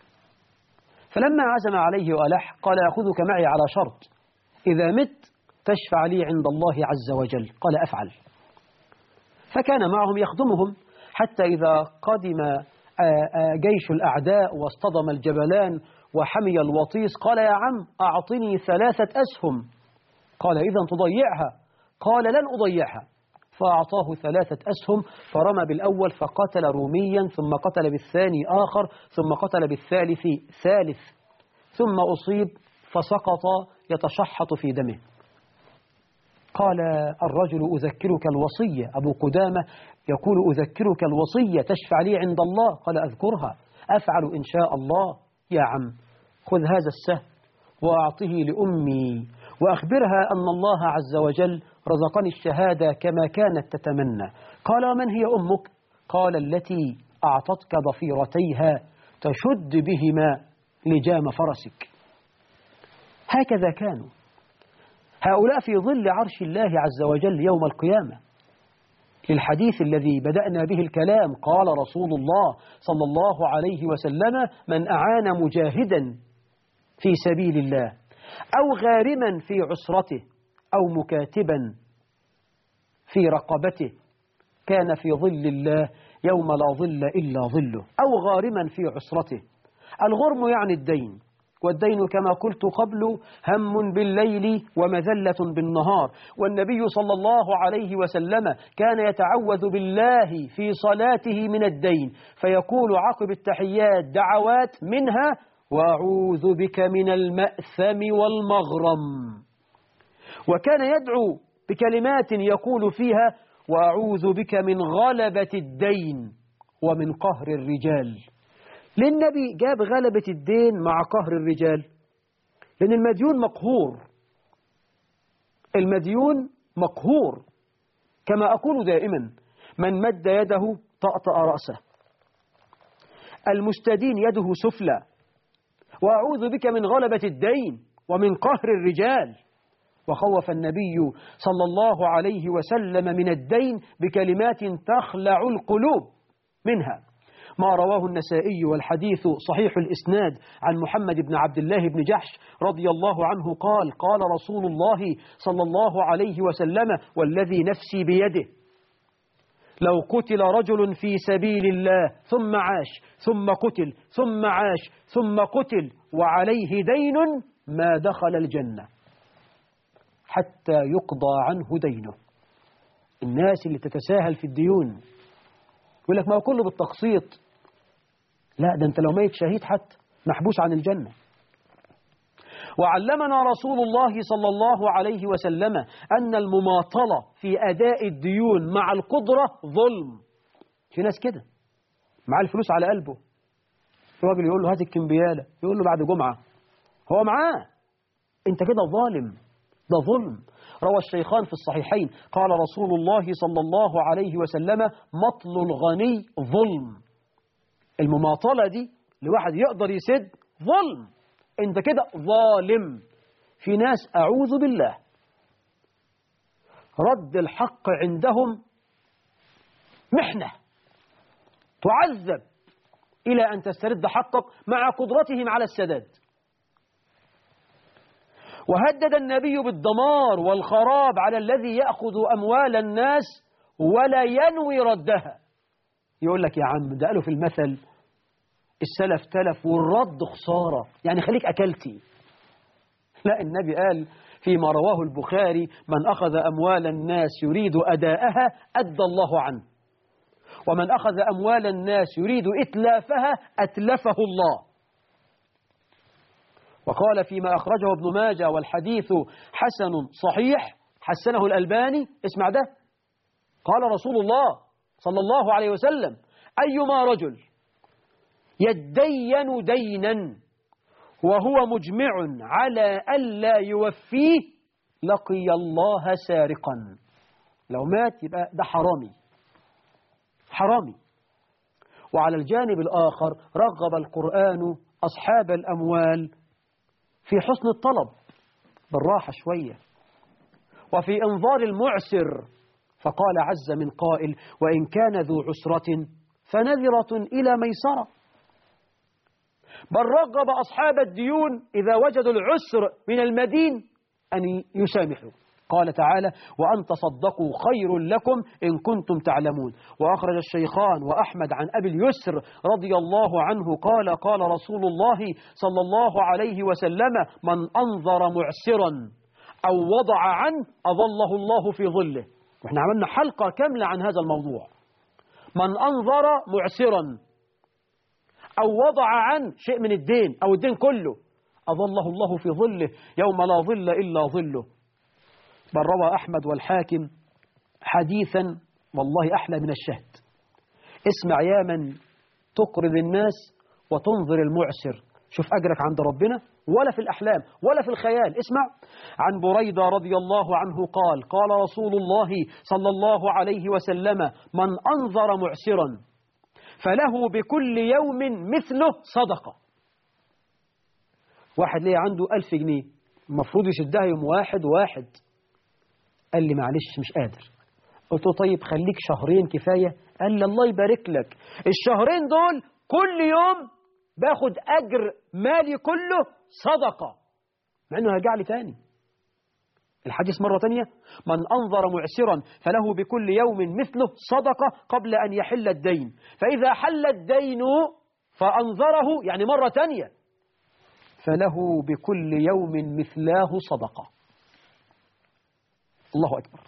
فلما عزم عليه وألح قال أخذك معي على شرط، إذا مت تشفع لي عند الله عز وجل. قال أفعل. فكان معهم يخدمهم حتى إذا قدم جيش الأعداء واصطدم الجبلان وحمي الوطيس قال يا عم أعطني ثلاثة أسهم. قال إذا تضيعها. قال لن أضيعها. فأعطاه ثلاثة أسهم فرمى بالأول فقتل روميا، ثم قتل بالثاني آخر، ثم قتل بالثالث ثالث، ثم أصيب فسقط يتشحط في دمه. قال الرجل أذكرك الوصية، أبو قدامة يقول أذكرك الوصية تشفع لي عند الله. قال أذكرها، أفعل إن شاء الله. يا عم خذ هذا السهم وأعطه لأمي وأخبرها أن الله عز وجل رزقني الشهادة كما كانت تتمنى. قال ومن هي أمك؟ قال التي أعطتك ضفيرتيها تشد بهما لجام فرسك. هكذا كانوا هؤلاء في ظل عرش الله عز وجل يوم القيامة. للحديث الذي بدأنا به الكلام قال رسول الله صلى الله عليه وسلم من أعان مجاهدا في سبيل الله أو غارما في عسرته أو مكاتبا في رقبته كان في ظل الله يوم لا ظل إلا ظله. أو غارما في عسرته، الغرم يعني الدين، والدين كما قلت قبل هم بالليل ومذلة بالنهار. والنبي صلى الله عليه وسلم كان يتعوذ بالله في صلاته من الدين، فيقول عقب التحيات دعوات منها وأعوذ بك من المأثم والمغرم. وكان يدعو بكلمات يقول فيها وأعوذ بك من غلبة الدين ومن قهر الرجال. ليه النبي جاب غلبة الدين مع قهر الرجال؟ لأن المديون مقهور، المديون مقهور. كما أقول دائما من مد يده طأطأ رأسه، المستدين يده سفلى. وأعوذ بك من غلبة الدين ومن قهر الرجال. وخوف النبي صلى الله عليه وسلم من الدين بكلمات تخلع القلوب، منها ما رواه النسائي والحديث صحيح الإسناد عن محمد بن عبد الله بن جحش رضي الله عنه قال قال رسول الله صلى الله عليه وسلم والذي نفسي بيده لو قتل رجل في سبيل الله ثم عاش ثم قتل ثم عاش ثم قتل وعليه دين ما دخل الجنة حتى يقضى عنه دينه. الناس اللي تتساهل في الديون يقول لك ما هو كله بالتقسيط. لا، ده انت لو ميت شهيد حتى محبوس عن الجنة. وعلمنا رسول الله صلى الله عليه وسلم أن المماطلة في أداء الديون مع القدرة ظلم. في ناس كده معاه الفلوس على قلبه، الراجل يقول له هات الكمبيالة، يقول له بعد جمعة، هو معاه. انت كده ظالم، ده ظلم. روى الشيخان في الصحيحين قال رسول الله صلى الله عليه وسلم مطل الغني ظلم. المماطلة دي لواحد يقدر يسد ظلم، انت كده ظالم. في ناس أعوذ بالله رد الحق عندهم محنة، تعذب إلى أن تسترد حقك مع قدرتهم على السداد. وهدد النبي بالدمار والخراب على الذي يأخذ أموال الناس ولا ينوي ردها. يقول لك يا عم ده قالوا في المثل السلف تلف والرد خسارة، يعني خليك أكلتي. لا، النبي قال فيما رواه البخاري من أخذ أموال الناس يريد أداءها أدى الله عنه، ومن أخذ أموال الناس يريد إتلافها أتلفه الله. وقال فيما أخرجه ابن ماجه والحديث حسن صحيح حسنه الألباني، اسمع ده، قال رسول الله صلى الله عليه وسلم أيما رجل يدين دينا وهو مجمع على ألا يوفيه لقي الله سارقا. لو مات يبقى ده حرامي حرامي. وعلى الجانب الآخر رغب القرآن أصحاب الأموال في حسن الطلب بالراحة شوية، وفي إنظار المعسر فقال عز من قائل وإن كان ذو عسرة فنذرة إلى ميسرة. بل رغب أصحاب الديون إذا وجدوا العسر من المدين أن يسامحوا. قال تعالى وأن تصدقوا خير لكم إن كنتم تعلمون. وأخرج الشيخان وأحمد عن أبي اليسر رضي الله عنه قال قال رسول الله صلى الله عليه وسلم من أنظر معسرا أو وضع عنه أظله الله في ظله. وإحنا عملنا حلقة كاملة عن هذا الموضوع. من أنظر معسرا أو وضع عنه شيء من الدين أو الدين كله أظله الله في ظله يوم لا ظل إلا ظله. بل روى أحمد والحاكم حديثا والله أحلى من الشهد. اسمع يا من تقرض الناس وتنظر المعسر، شوف أجرك عند ربنا ولا في الأحلام ولا في الخيال. اسمع عن بريدة رضي الله عنه قال قال رسول الله صلى الله عليه وسلم من أنظر معسرا فله بكل يوم مثله صدقة. واحد ليه عنده ألف جنيه المفروض يشدها يوم واحد واحد، قال لي معلش مش قادر. قلت له طيب خليك شهرين كفاية. قال لي الله يبارك لك، الشهرين دول كل يوم باخد أجر مالي كله صدقة، مع أنه هيرجع لي تاني. الحديث مرة تانية من أنظر معسرا فله بكل يوم مثله صدقة قبل أن يحل الدين، فإذا حل الدين فأنظره يعني مرة تانية فله بكل يوم مثلاه صدقة. الله أكبر.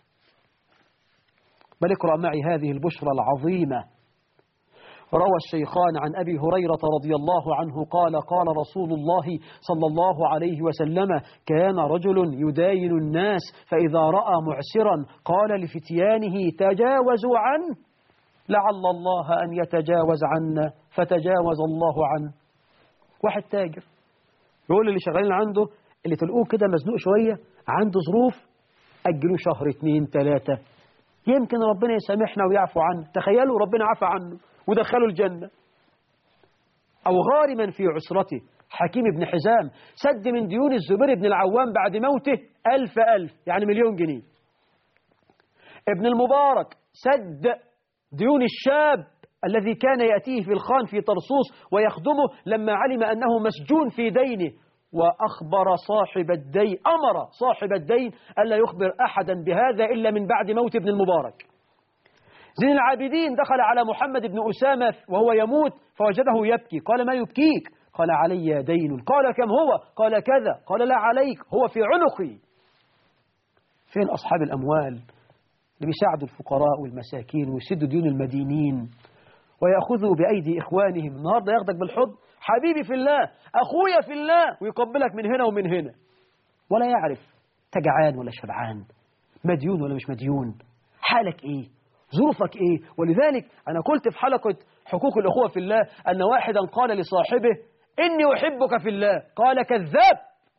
بل اقرأ معي هذه البشرى العظيمة. روى الشيخان عن أبي هريرة رضي الله عنه قال قال رسول الله صلى الله عليه وسلم كان رجل يداين الناس فإذا رأى معسرا قال لفتيانه تجاوزوا عنه لعل الله أن يتجاوز عنا فتجاوز الله عنه. واحد تاجر يقول اللي شغالين عنده اللي تلقوه كده مزنوق شوية عنده ظروف أجلوا شهر اتنين تلاتة يمكن ربنا يسامحنا ويعفو عنه. تخيلوا ربنا عفى عنه ودخلوا الجنة. أو غارما في عسرته، حكيم بن حزام سد من ديون الزبير بن العوام بعد موته ألف ألف يعني مليون جنيه. ابن المبارك سد ديون الشاب الذي كان يأتيه في الخان في طرسوس ويخدمه لما علم أنه مسجون في دينه، وأخبر صاحب الدين أمر صاحب الدين ألا يخبر أحدا بهذا إلا من بعد موت ابن المبارك. زين العابدين دخل على محمد بن أسامة وهو يموت فوجده يبكي، قال ما يبكيك؟ قال علي دين. قال كم هو؟ قال كذا. قال لا عليك، هو في عنقي. فين أصحاب الأموال اللي بيساعدوا الفقراء والمساكين ويسدوا ديون المدينين ويأخذوا بأيدي إخوانهم؟ النهاردة ياخدك بالحضن حبيبي في الله، أخويا في الله، ويقبلك من هنا ومن هنا، ولا يعرف تجعان ولا شبعان، مديون ولا مش مديون، حالك إيه، ظروفك إيه. ولذلك أنا قلت في حلقة حقوق الأخوة في الله أن واحدا قال لصاحبه إني أحبك في الله، قال كذاب،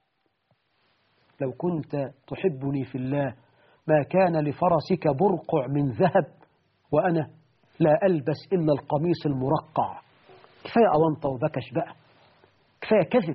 لو كنت تحبني في الله ما كان لفرسك برقع من ذهب وأنا لا ألبس إلا القميص المرقع. كفاية أونطة وبكش بقى، كفاية كذب.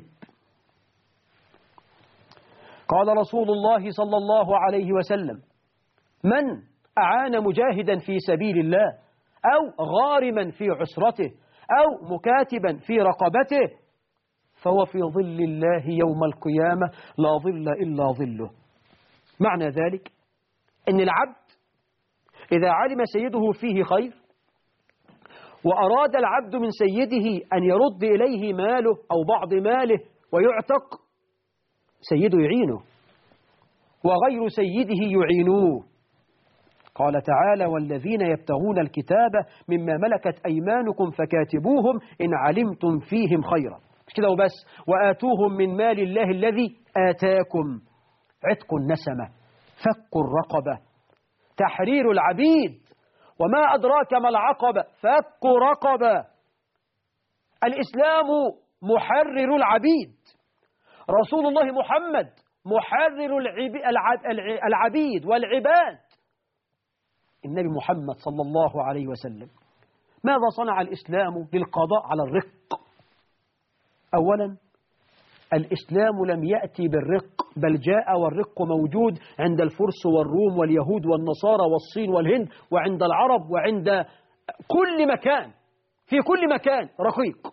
قال رسول الله صلى الله عليه وسلم من أعان مجاهدا في سبيل الله أو غارما في عسرته أو مكاتبا في رقبته فهو في ظل الله يوم القيامة لا ظل إلا ظله. معنى ذلك أن العبد إذا علم سيده فيه خير وأراد العبد من سيده أن يرد إليه ماله أو بعض ماله ويعتق، سيده يعينه وغير سيده يعينوه. قال تعالى والذين يبتغون الكتاب مما ملكت أيمانكم فكاتبوهم إن علمتم فيهم خيرا. مش كده وبس، وآتوهم من مال الله الذي آتاكم. عتق النسمة، فك الرقبة، تحرير العبيد، وما أدراك ما العقبة، فك رقبة. الإسلام محرر العبيد، رسول الله محمد محرر العبيد والعباد. النبي محمد صلى الله عليه وسلم ماذا صنع الإسلام للقضاء على الرق؟ أولا الإسلام لم يأتي بالرق، بل جاء والرق موجود عند الفرس والروم واليهود والنصارى والصين والهند وعند العرب وعند كل مكان، في كل مكان رقيق.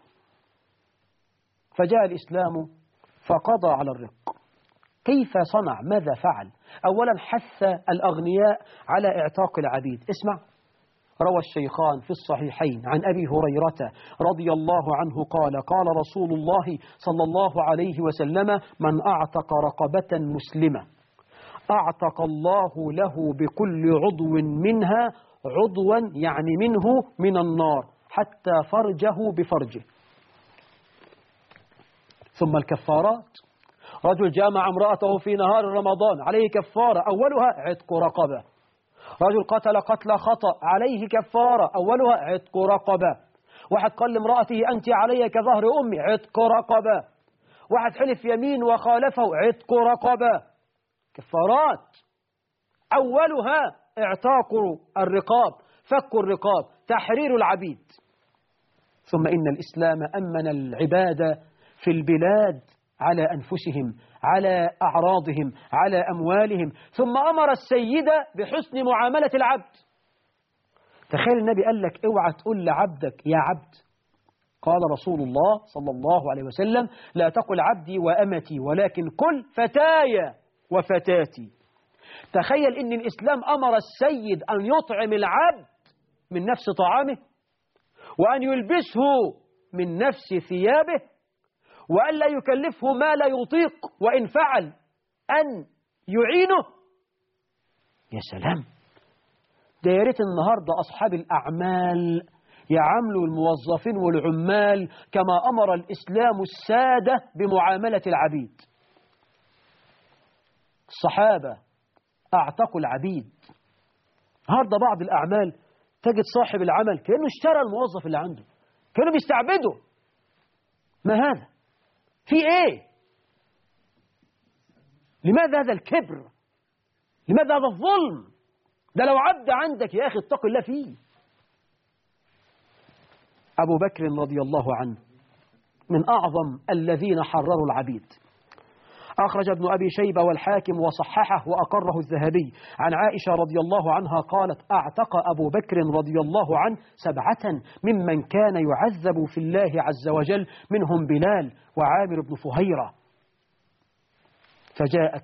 فجاء الإسلام فقضى على الرق. كيف صنع؟ ماذا فعل؟ أولا حث الأغنياء على اعتاق العبيد. اسمع، روى الشيخان في الصحيحين عن أبي هريرة رضي الله عنه قال قال رسول الله صلى الله عليه وسلم: من أعتق رقبة مسلمة أعتق الله له بكل عضو منها عضوا، يعني منه، من النار حتى فرجه بفرجه. ثم الكفارات: رجل جامع امرأته في نهار رمضان عليه كفارة، أولها عتق رقبة. رجل قتل قتل خطأ عليه كفارة، أولها عتق رقبة. واحد قال لامرأته أنت علي كظهر أمي، عتق رقبة. واحد حلف يمين وخالفه، عتق رقبة. كفارات أولها اعتاق الرقاب، فك الرقاب، تحرير العبيد. ثم إن الإسلام أمن العباد في البلاد على أنفسهم، على أعراضهم، على أموالهم. ثم أمر السيد بحسن معاملة العبد. تخيل النبي قال لك اوعى تقول لعبدك يا عبد. قال رسول الله صلى الله عليه وسلم: لا تقل عبدي وأمتي، ولكن قل فتاي وفتاتي. تخيل إن الإسلام أمر السيد أن يطعم العبد من نفس طعامه، وأن يلبسه من نفس ثيابه، وأن لا يكلفه ما لا يطيق، وإن فعل أن يعينه. يا سلام، ده يا ريت النهارده أصحاب الأعمال يعاملوا الموظفين والعمال كما أمر الإسلام السادة بمعاملة العبيد. الصحابة أعتقوا العبيد. النهارده بعض الأعمال تجد صاحب العمل كأنه اشترى الموظف اللي عنده، كأنه بيستعبده. ما هذا؟ في ايه؟ لماذا هذا الكبر؟ لماذا هذا الظلم؟ ده لو عبد عندك يا أخي اتق الله فيه. أبو بكر رضي الله عنه من أعظم الذين حرروا العبيد. أخرج ابن أبي شيبة والحاكم وصححه وأقره الذهبي عن عائشة رضي الله عنها قالت: أعتق أبو بكر رضي الله عنه سبعة ممن كان يعذب في الله عز وجل، منهم بلال وعامر بن فهيرة. فجاءت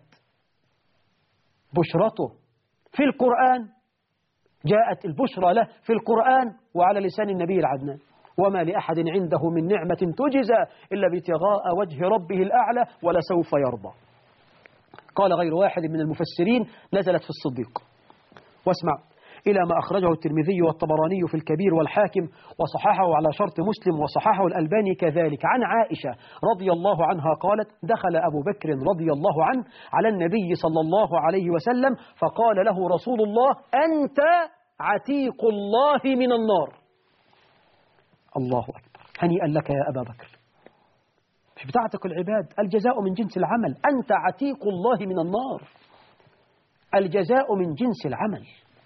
بشرته في القرآن، جاءت البشرى له في القرآن وعلى لسان النبي العدنان: وما لأحد عنده من نعمة تجزى إلا ابتغاء وجه ربه الأعلى ولسوف يرضى. قال غير واحد من المفسرين: نزلت في الصديق. واسمع إلى ما أخرجه الترمذي والطبراني في الكبير والحاكم وصححه على شرط مسلم وصححه الألباني كذلك عن عائشة رضي الله عنها قالت: دخل أبو بكر رضي الله عنه على النبي صلى الله عليه وسلم فقال له رسول الله: أنت عتيق الله من النار. الله أكبر، هنيئا لك يا أبا بكر، مش بتعتق العباد، الجزاء من جنس العمل. أنت عتيق الله من النار، الجزاء من جنس العمل.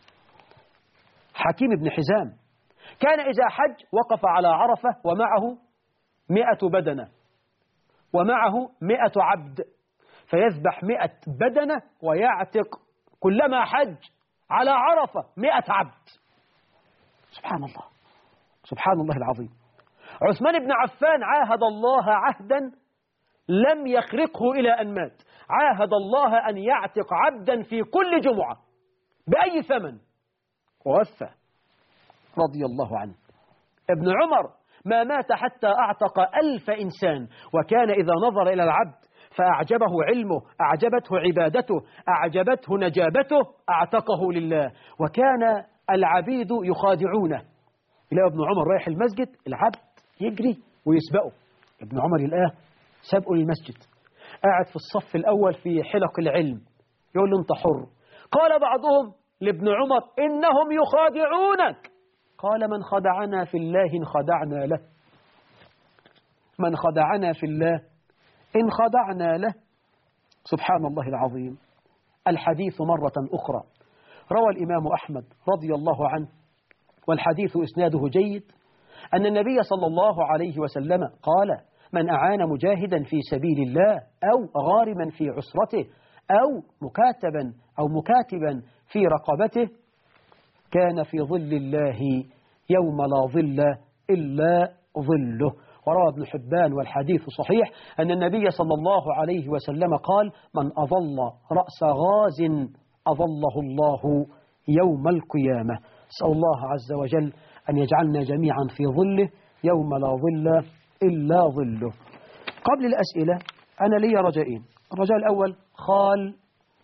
حكيم بن حزام كان إذا حج وقف على عرفة ومعه مئة بدنة ومعه مئة عبد، فيذبح مئة بدنة ويعتق كلما حج على عرفة مئة عبد. سبحان الله، سبحان الله العظيم. عثمان بن عفان عاهد الله عهدا لم يخرقه إلى أن مات، عاهد الله أن يعتق عبدا في كل جمعة بأي ثمن، ووفى رضي الله عنه. ابن عمر ما مات حتى أعتق ألف إنسان، وكان إذا نظر إلى العبد فأعجبه علمه، أعجبته عبادته، أعجبته نجابته، أعتقه لله. وكان العبيد يخادعونه. يلاقي ابن عمر رايح المسجد، العبد يجري ويسبقه، ابن عمر يلقاه سابقه للمسجد، قاعد في الصف الأول في حلق العلم، يقول له أنت حر. قال بعضهم لابن عمر: إنهم يخادعونك. قال: من خدعنا في الله إن خدعنا له، من خدعنا في الله إن خدعنا له. سبحان الله العظيم. الحديث مرة أخرى روى الإمام أحمد رضي الله عنه، والحديث إسناده جيد، أن النبي صلى الله عليه وسلم قال: من أعان مجاهدا في سبيل الله أو غارما في عسرته أو مكاتبا أو مكاتبا في رقبته كان في ظل الله يوم لا ظل إلا ظله. وروى ابن حبان والحديث صحيح أن النبي صلى الله عليه وسلم قال: من أظل رأس غاز أظله الله يوم القيامة. أسأل الله عز وجل أن يجعلنا جميعا في ظله يوم لا ظل إلا ظله. قبل الأسئلة أنا لي رجائين. الرجاء الأول قال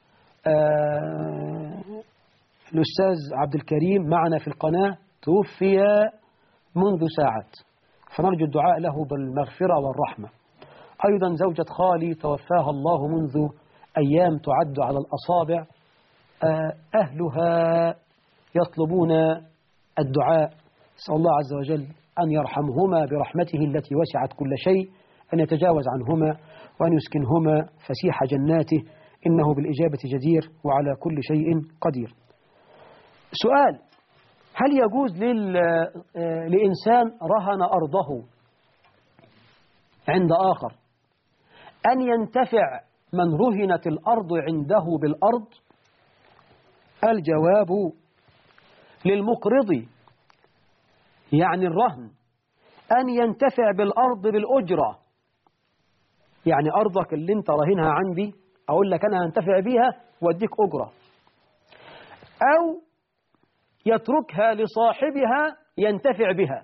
آه الأستاذ عبد الكريم معنا في القناة توفي منذ ساعات، فنرجو الدعاء له بالمغفرة والرحمة. أيضا زوجة خالي توفاها الله منذ أيام تعد على الأصابع، أهلها يطلبون الدعاء. أسأل الله عز وجل أن يرحمهما برحمته التي وسعت كل شيء، أن يتجاوز عنهما وأن يسكنهما فسيح جناته، إنه بالإجابة جدير وعلى كل شيء قدير. سؤال: هل يجوز لإنسان رهن أرضه عند آخر أن ينتفع من رهنت الأرض عنده بالأرض؟ الجواب: للمقرض يعني الرهن أن ينتفع بالأرض بالأجرة. يعني أرضك اللي انت راهنها عندي أقول لك أنا هنتفع بيها واديك أجرة، أو يتركها لصاحبها ينتفع بها.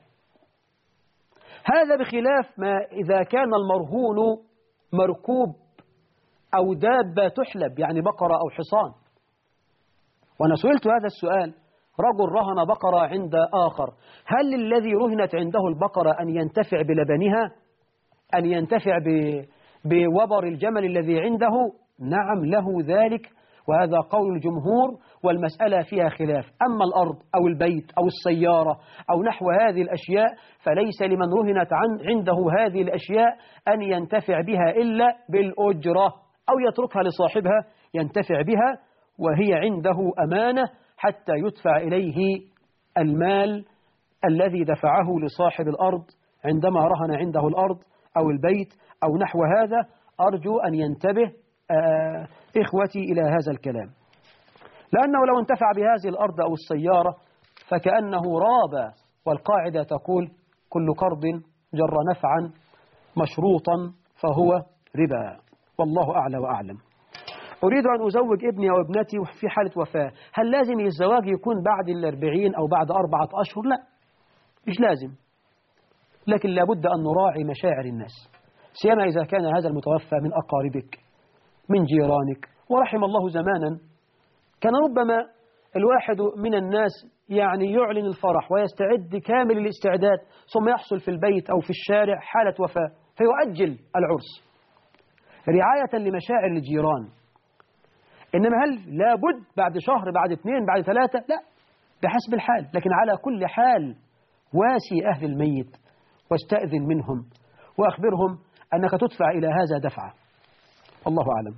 هذا بخلاف ما إذا كان المرهون مركوب أو دابة تحلب، يعني بقرة أو حصان. وأنا سئلت هذا السؤال: رجل رهن بقرة عند آخر، هل الذي رهنت عنده البقرة أن ينتفع بلبنها، أن ينتفع بوبر الجمل الذي عنده؟ نعم له ذلك، وهذا قول الجمهور، والمسألة فيها خلاف. أما الأرض أو البيت أو السيارة أو نحو هذه الأشياء فليس لمن رهنت عن عنده هذه الأشياء أن ينتفع بها إلا بالأجرة، أو يتركها لصاحبها ينتفع بها وهي عنده أمانة حتى يدفع إليه المال الذي دفعه لصاحب الأرض عندما رهن عنده الأرض أو البيت أو نحو هذا. أرجو أن ينتبه آه إخوتي إلى هذا الكلام، لأنه لو انتفع بهذه الأرض أو السيارة فكأنه راب، والقاعدة تقول: كل قرض جر نفعا مشروطا فهو ربا. والله أعلى وأعلم. أريد أن أزوج ابني أو ابنتي في حالة وفاة، هل لازم الزواج يكون بعد الأربعين أو بعد أربعة أشهر؟ لا، مش لازم، لكن لابد أن نراعي مشاعر الناس، سيما إذا كان هذا المتوفى من أقاربك من جيرانك. ورحم الله زمانا كان ربما الواحد من الناس يعني يعلن الفرح ويستعد كامل الاستعداد، ثم يحصل في البيت أو في الشارع حالة وفاة فيؤجل العرس رعاية لمشاعر الجيران. إنما هل لابد بعد شهر، بعد اثنين، بعد ثلاثة؟ لا، بحسب الحال. لكن على كل حال واسي أهل الميت واستأذن منهم وأخبرهم أنك تدفع إلى هذا دفعة. الله أعلم.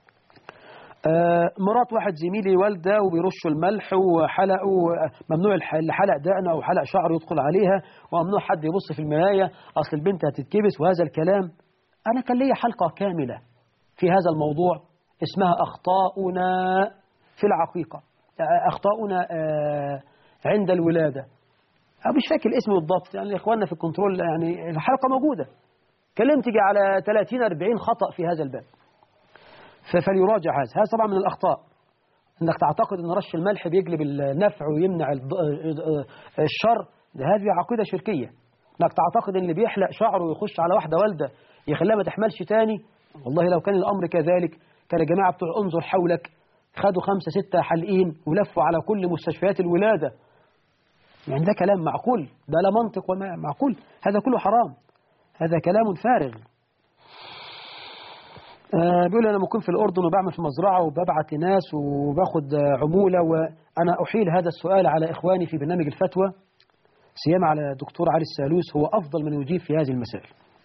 آه مرات واحد زميلي والده وبيرشوا الملح وحلقوا، ممنوع اللي حلق دقنه أو حلق شعره يدخل عليها، وممنوع حد يبص في المراية أصل البنت هتتكبس وهذا الكلام. أنا كان لي حلقة كاملة في هذا الموضوع اسمها أخطاؤنا في العقيقة، أخطاؤنا آه عند الولادة، أو مش فاكر الاسم بالضبط، يعني إخواننا في الكنترول يعني الحلقة موجودة. كلمت تجي على ثلاثين أربعين خطأ في هذا الباب، فليراجع هذا. هذا طبعا من الأخطاء، أنك تعتقد أن رش الملح بيجلب النفع ويمنع الشر، هذه عقيدة شركية. أنك تعتقد أن اللي بيحلق شعره ويخش على واحدة والدة يخليها ما تحملش تاني، والله لو كان الأمر كذلك كان الجماعة بتوع انظر حولك خدوا خمسة ستة حلقين ولفوا على كل مستشفيات الولادة. يعني ده كلام معقول؟ ده لا منطق وما معقول، هذا كله حرام، هذا كلام فارغ. آه بيقول أنا مقيم في الأردن وبعمل في مزرعة وببعت ناس وباخد عمولة، وأنا أحيل هذا السؤال على إخواني في برنامج الفتوى، سيما على دكتور علي السالوس، هو أفضل من يجيب في هذه المسائل.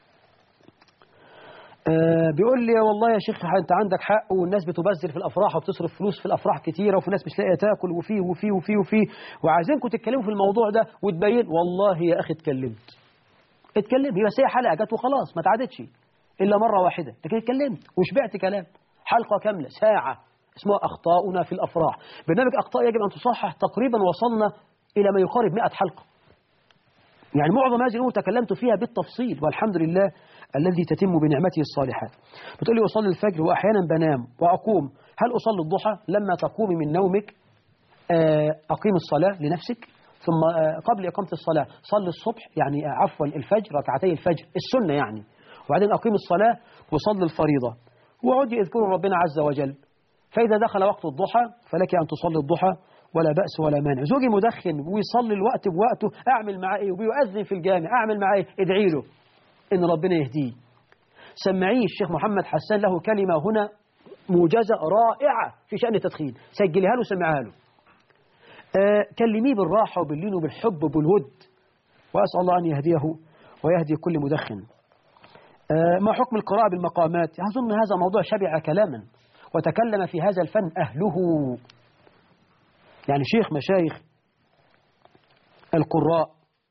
آه بيقول لي والله يا شيخ أنت عندك حق، والناس بتبذر في الأفراح وبتصرف فلوس في الأفراح كتيرة، وفي ناس مش لاقية تاكل، وفيه وفيه وفيه وفيه، وعايزينكم تتكلموا في الموضوع ده وتبين. والله يا أخي اتكلمت، اتكلمت، بس هي حلقة جت وخلاص ما تعادتش إلا مرة واحدة، لكن اتكلمت وشبعت كلام. حلقة كاملة ساعة اسمها أخطاؤنا في الأفراح. برنامج أخطاء يجب أن تصحح. تقريبا وصلنا إلى ما يقارب مئة حلقة، يعني معظم هذه الأمور تكلمت فيها بالتفصيل، والحمد لله الذي تتم بنعمته الصالحات. بتقول لي أصلي الفجر وأحيانا بنام وأقوم، هل أصلي الضحى؟ لما تقومي من نومك أقيم الصلاة لنفسك، ثم قبل إقامة الصلاة صلي الصبح، يعني عفوا الفجر، ركعتي الفجر السنة يعني، وبعدين أقيم الصلاة وصلي الفريضة، وعودي اذكروا ربنا عز وجل. فإذا دخل وقت الضحى فلك أن تصلي الضحى ولا بأس ولا مانع. زوجي مدخن ويصلي الوقت بوقته، أعمل معاه إيه؟ وبيؤذن في الجامع، أعمل معاه إيه؟ ادعي له إن ربنا يهديه. سمعيه الشيخ محمد حسان له كلمة هنا موجزة رائعة في شأن التدخين، سجلها له سمعها له. آه كلميه بالراحة وباللين وبالحب وبالود، وأسأل الله أن يهديه ويهدي كل مدخن. آه ما حكم القراءة بالمقامات؟ أظن هذا موضوع شبع كلاما، وتكلم في هذا الفن أهله، يعني شيخ مشايخ القراء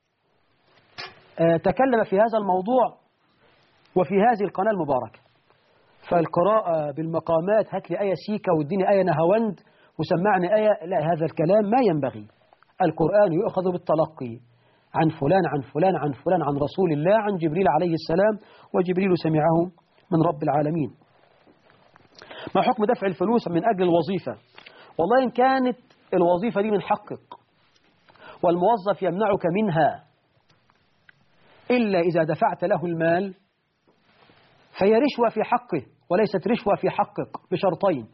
آه تكلم في هذا الموضوع وفي هذه القناة المباركة. فالقراءة بالمقامات، هات لي آية سيكا واديني آية نهاوند وسمعني آية، لا، هذا الكلام ما ينبغي. القرآن يؤخذ بالتلقي عن فلان عن فلان عن فلان عن رسول الله عن جبريل عليه السلام، وجبريل سمعه من رب العالمين. ما حكم دفع الفلوس من أجل الوظيفة؟ والله إن كانت الوظيفة دي من حقك والموظف يمنعك منها إلا إذا دفعت له المال فهي رشوة في حقه وليست رشوة في حقك، بشرطين: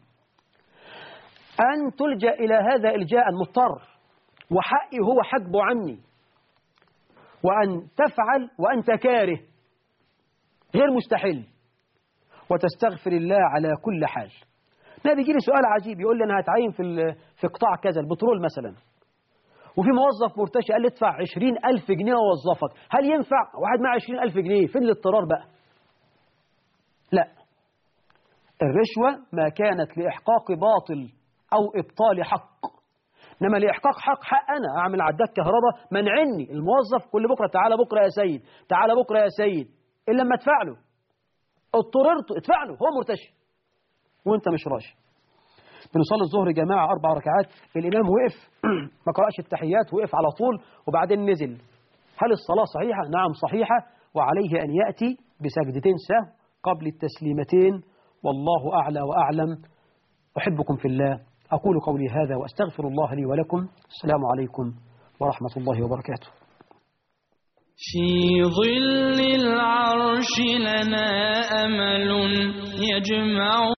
أن تلجأ إلى هذا إلجاء مضطر وحقي هو حجبه عني، وأن تفعل وأنت كاره غير مستحيل، وتستغفر الله على كل حال. ما بيجي لي سؤال عجيب يقول لي أنا هتعين في في قطاع كذا، البترول مثلا، وفي موظف مرتشي قال لي ادفع عشرين ألف جنيه ووظفك، هل ينفع؟ واحد معاه عشرين ألف جنيه، فين الاضطرار بقى؟ لا، الرشوة ما كانت لإحقاق باطل أو إبطال حق، إنما لإحقاق حق، حق أنا أعمل عداد كهرباء منعني الموظف كل بكرة تعالى بكرة يا سيد، تعالى بكرة يا سيد، إلا لما ادفع له، اضطررت ادفع له، هو مرتشي وأنت مش راشي. بنصلي الظهر جماعة أربع ركعات، الإمام وقف ما قرأش التحيات، وقف على طول وبعدين نزل، هل الصلاة صحيحة؟ نعم صحيحة، وعليه أن يأتي بسجدتين سهو قبل التسليمتين، والله أعلى وأعلم. أحبكم في الله، أقول قولي هذا وأستغفر الله لي ولكم. السلام عليكم ورحمة الله وبركاته. في ظل العرش لنا أمل يجمع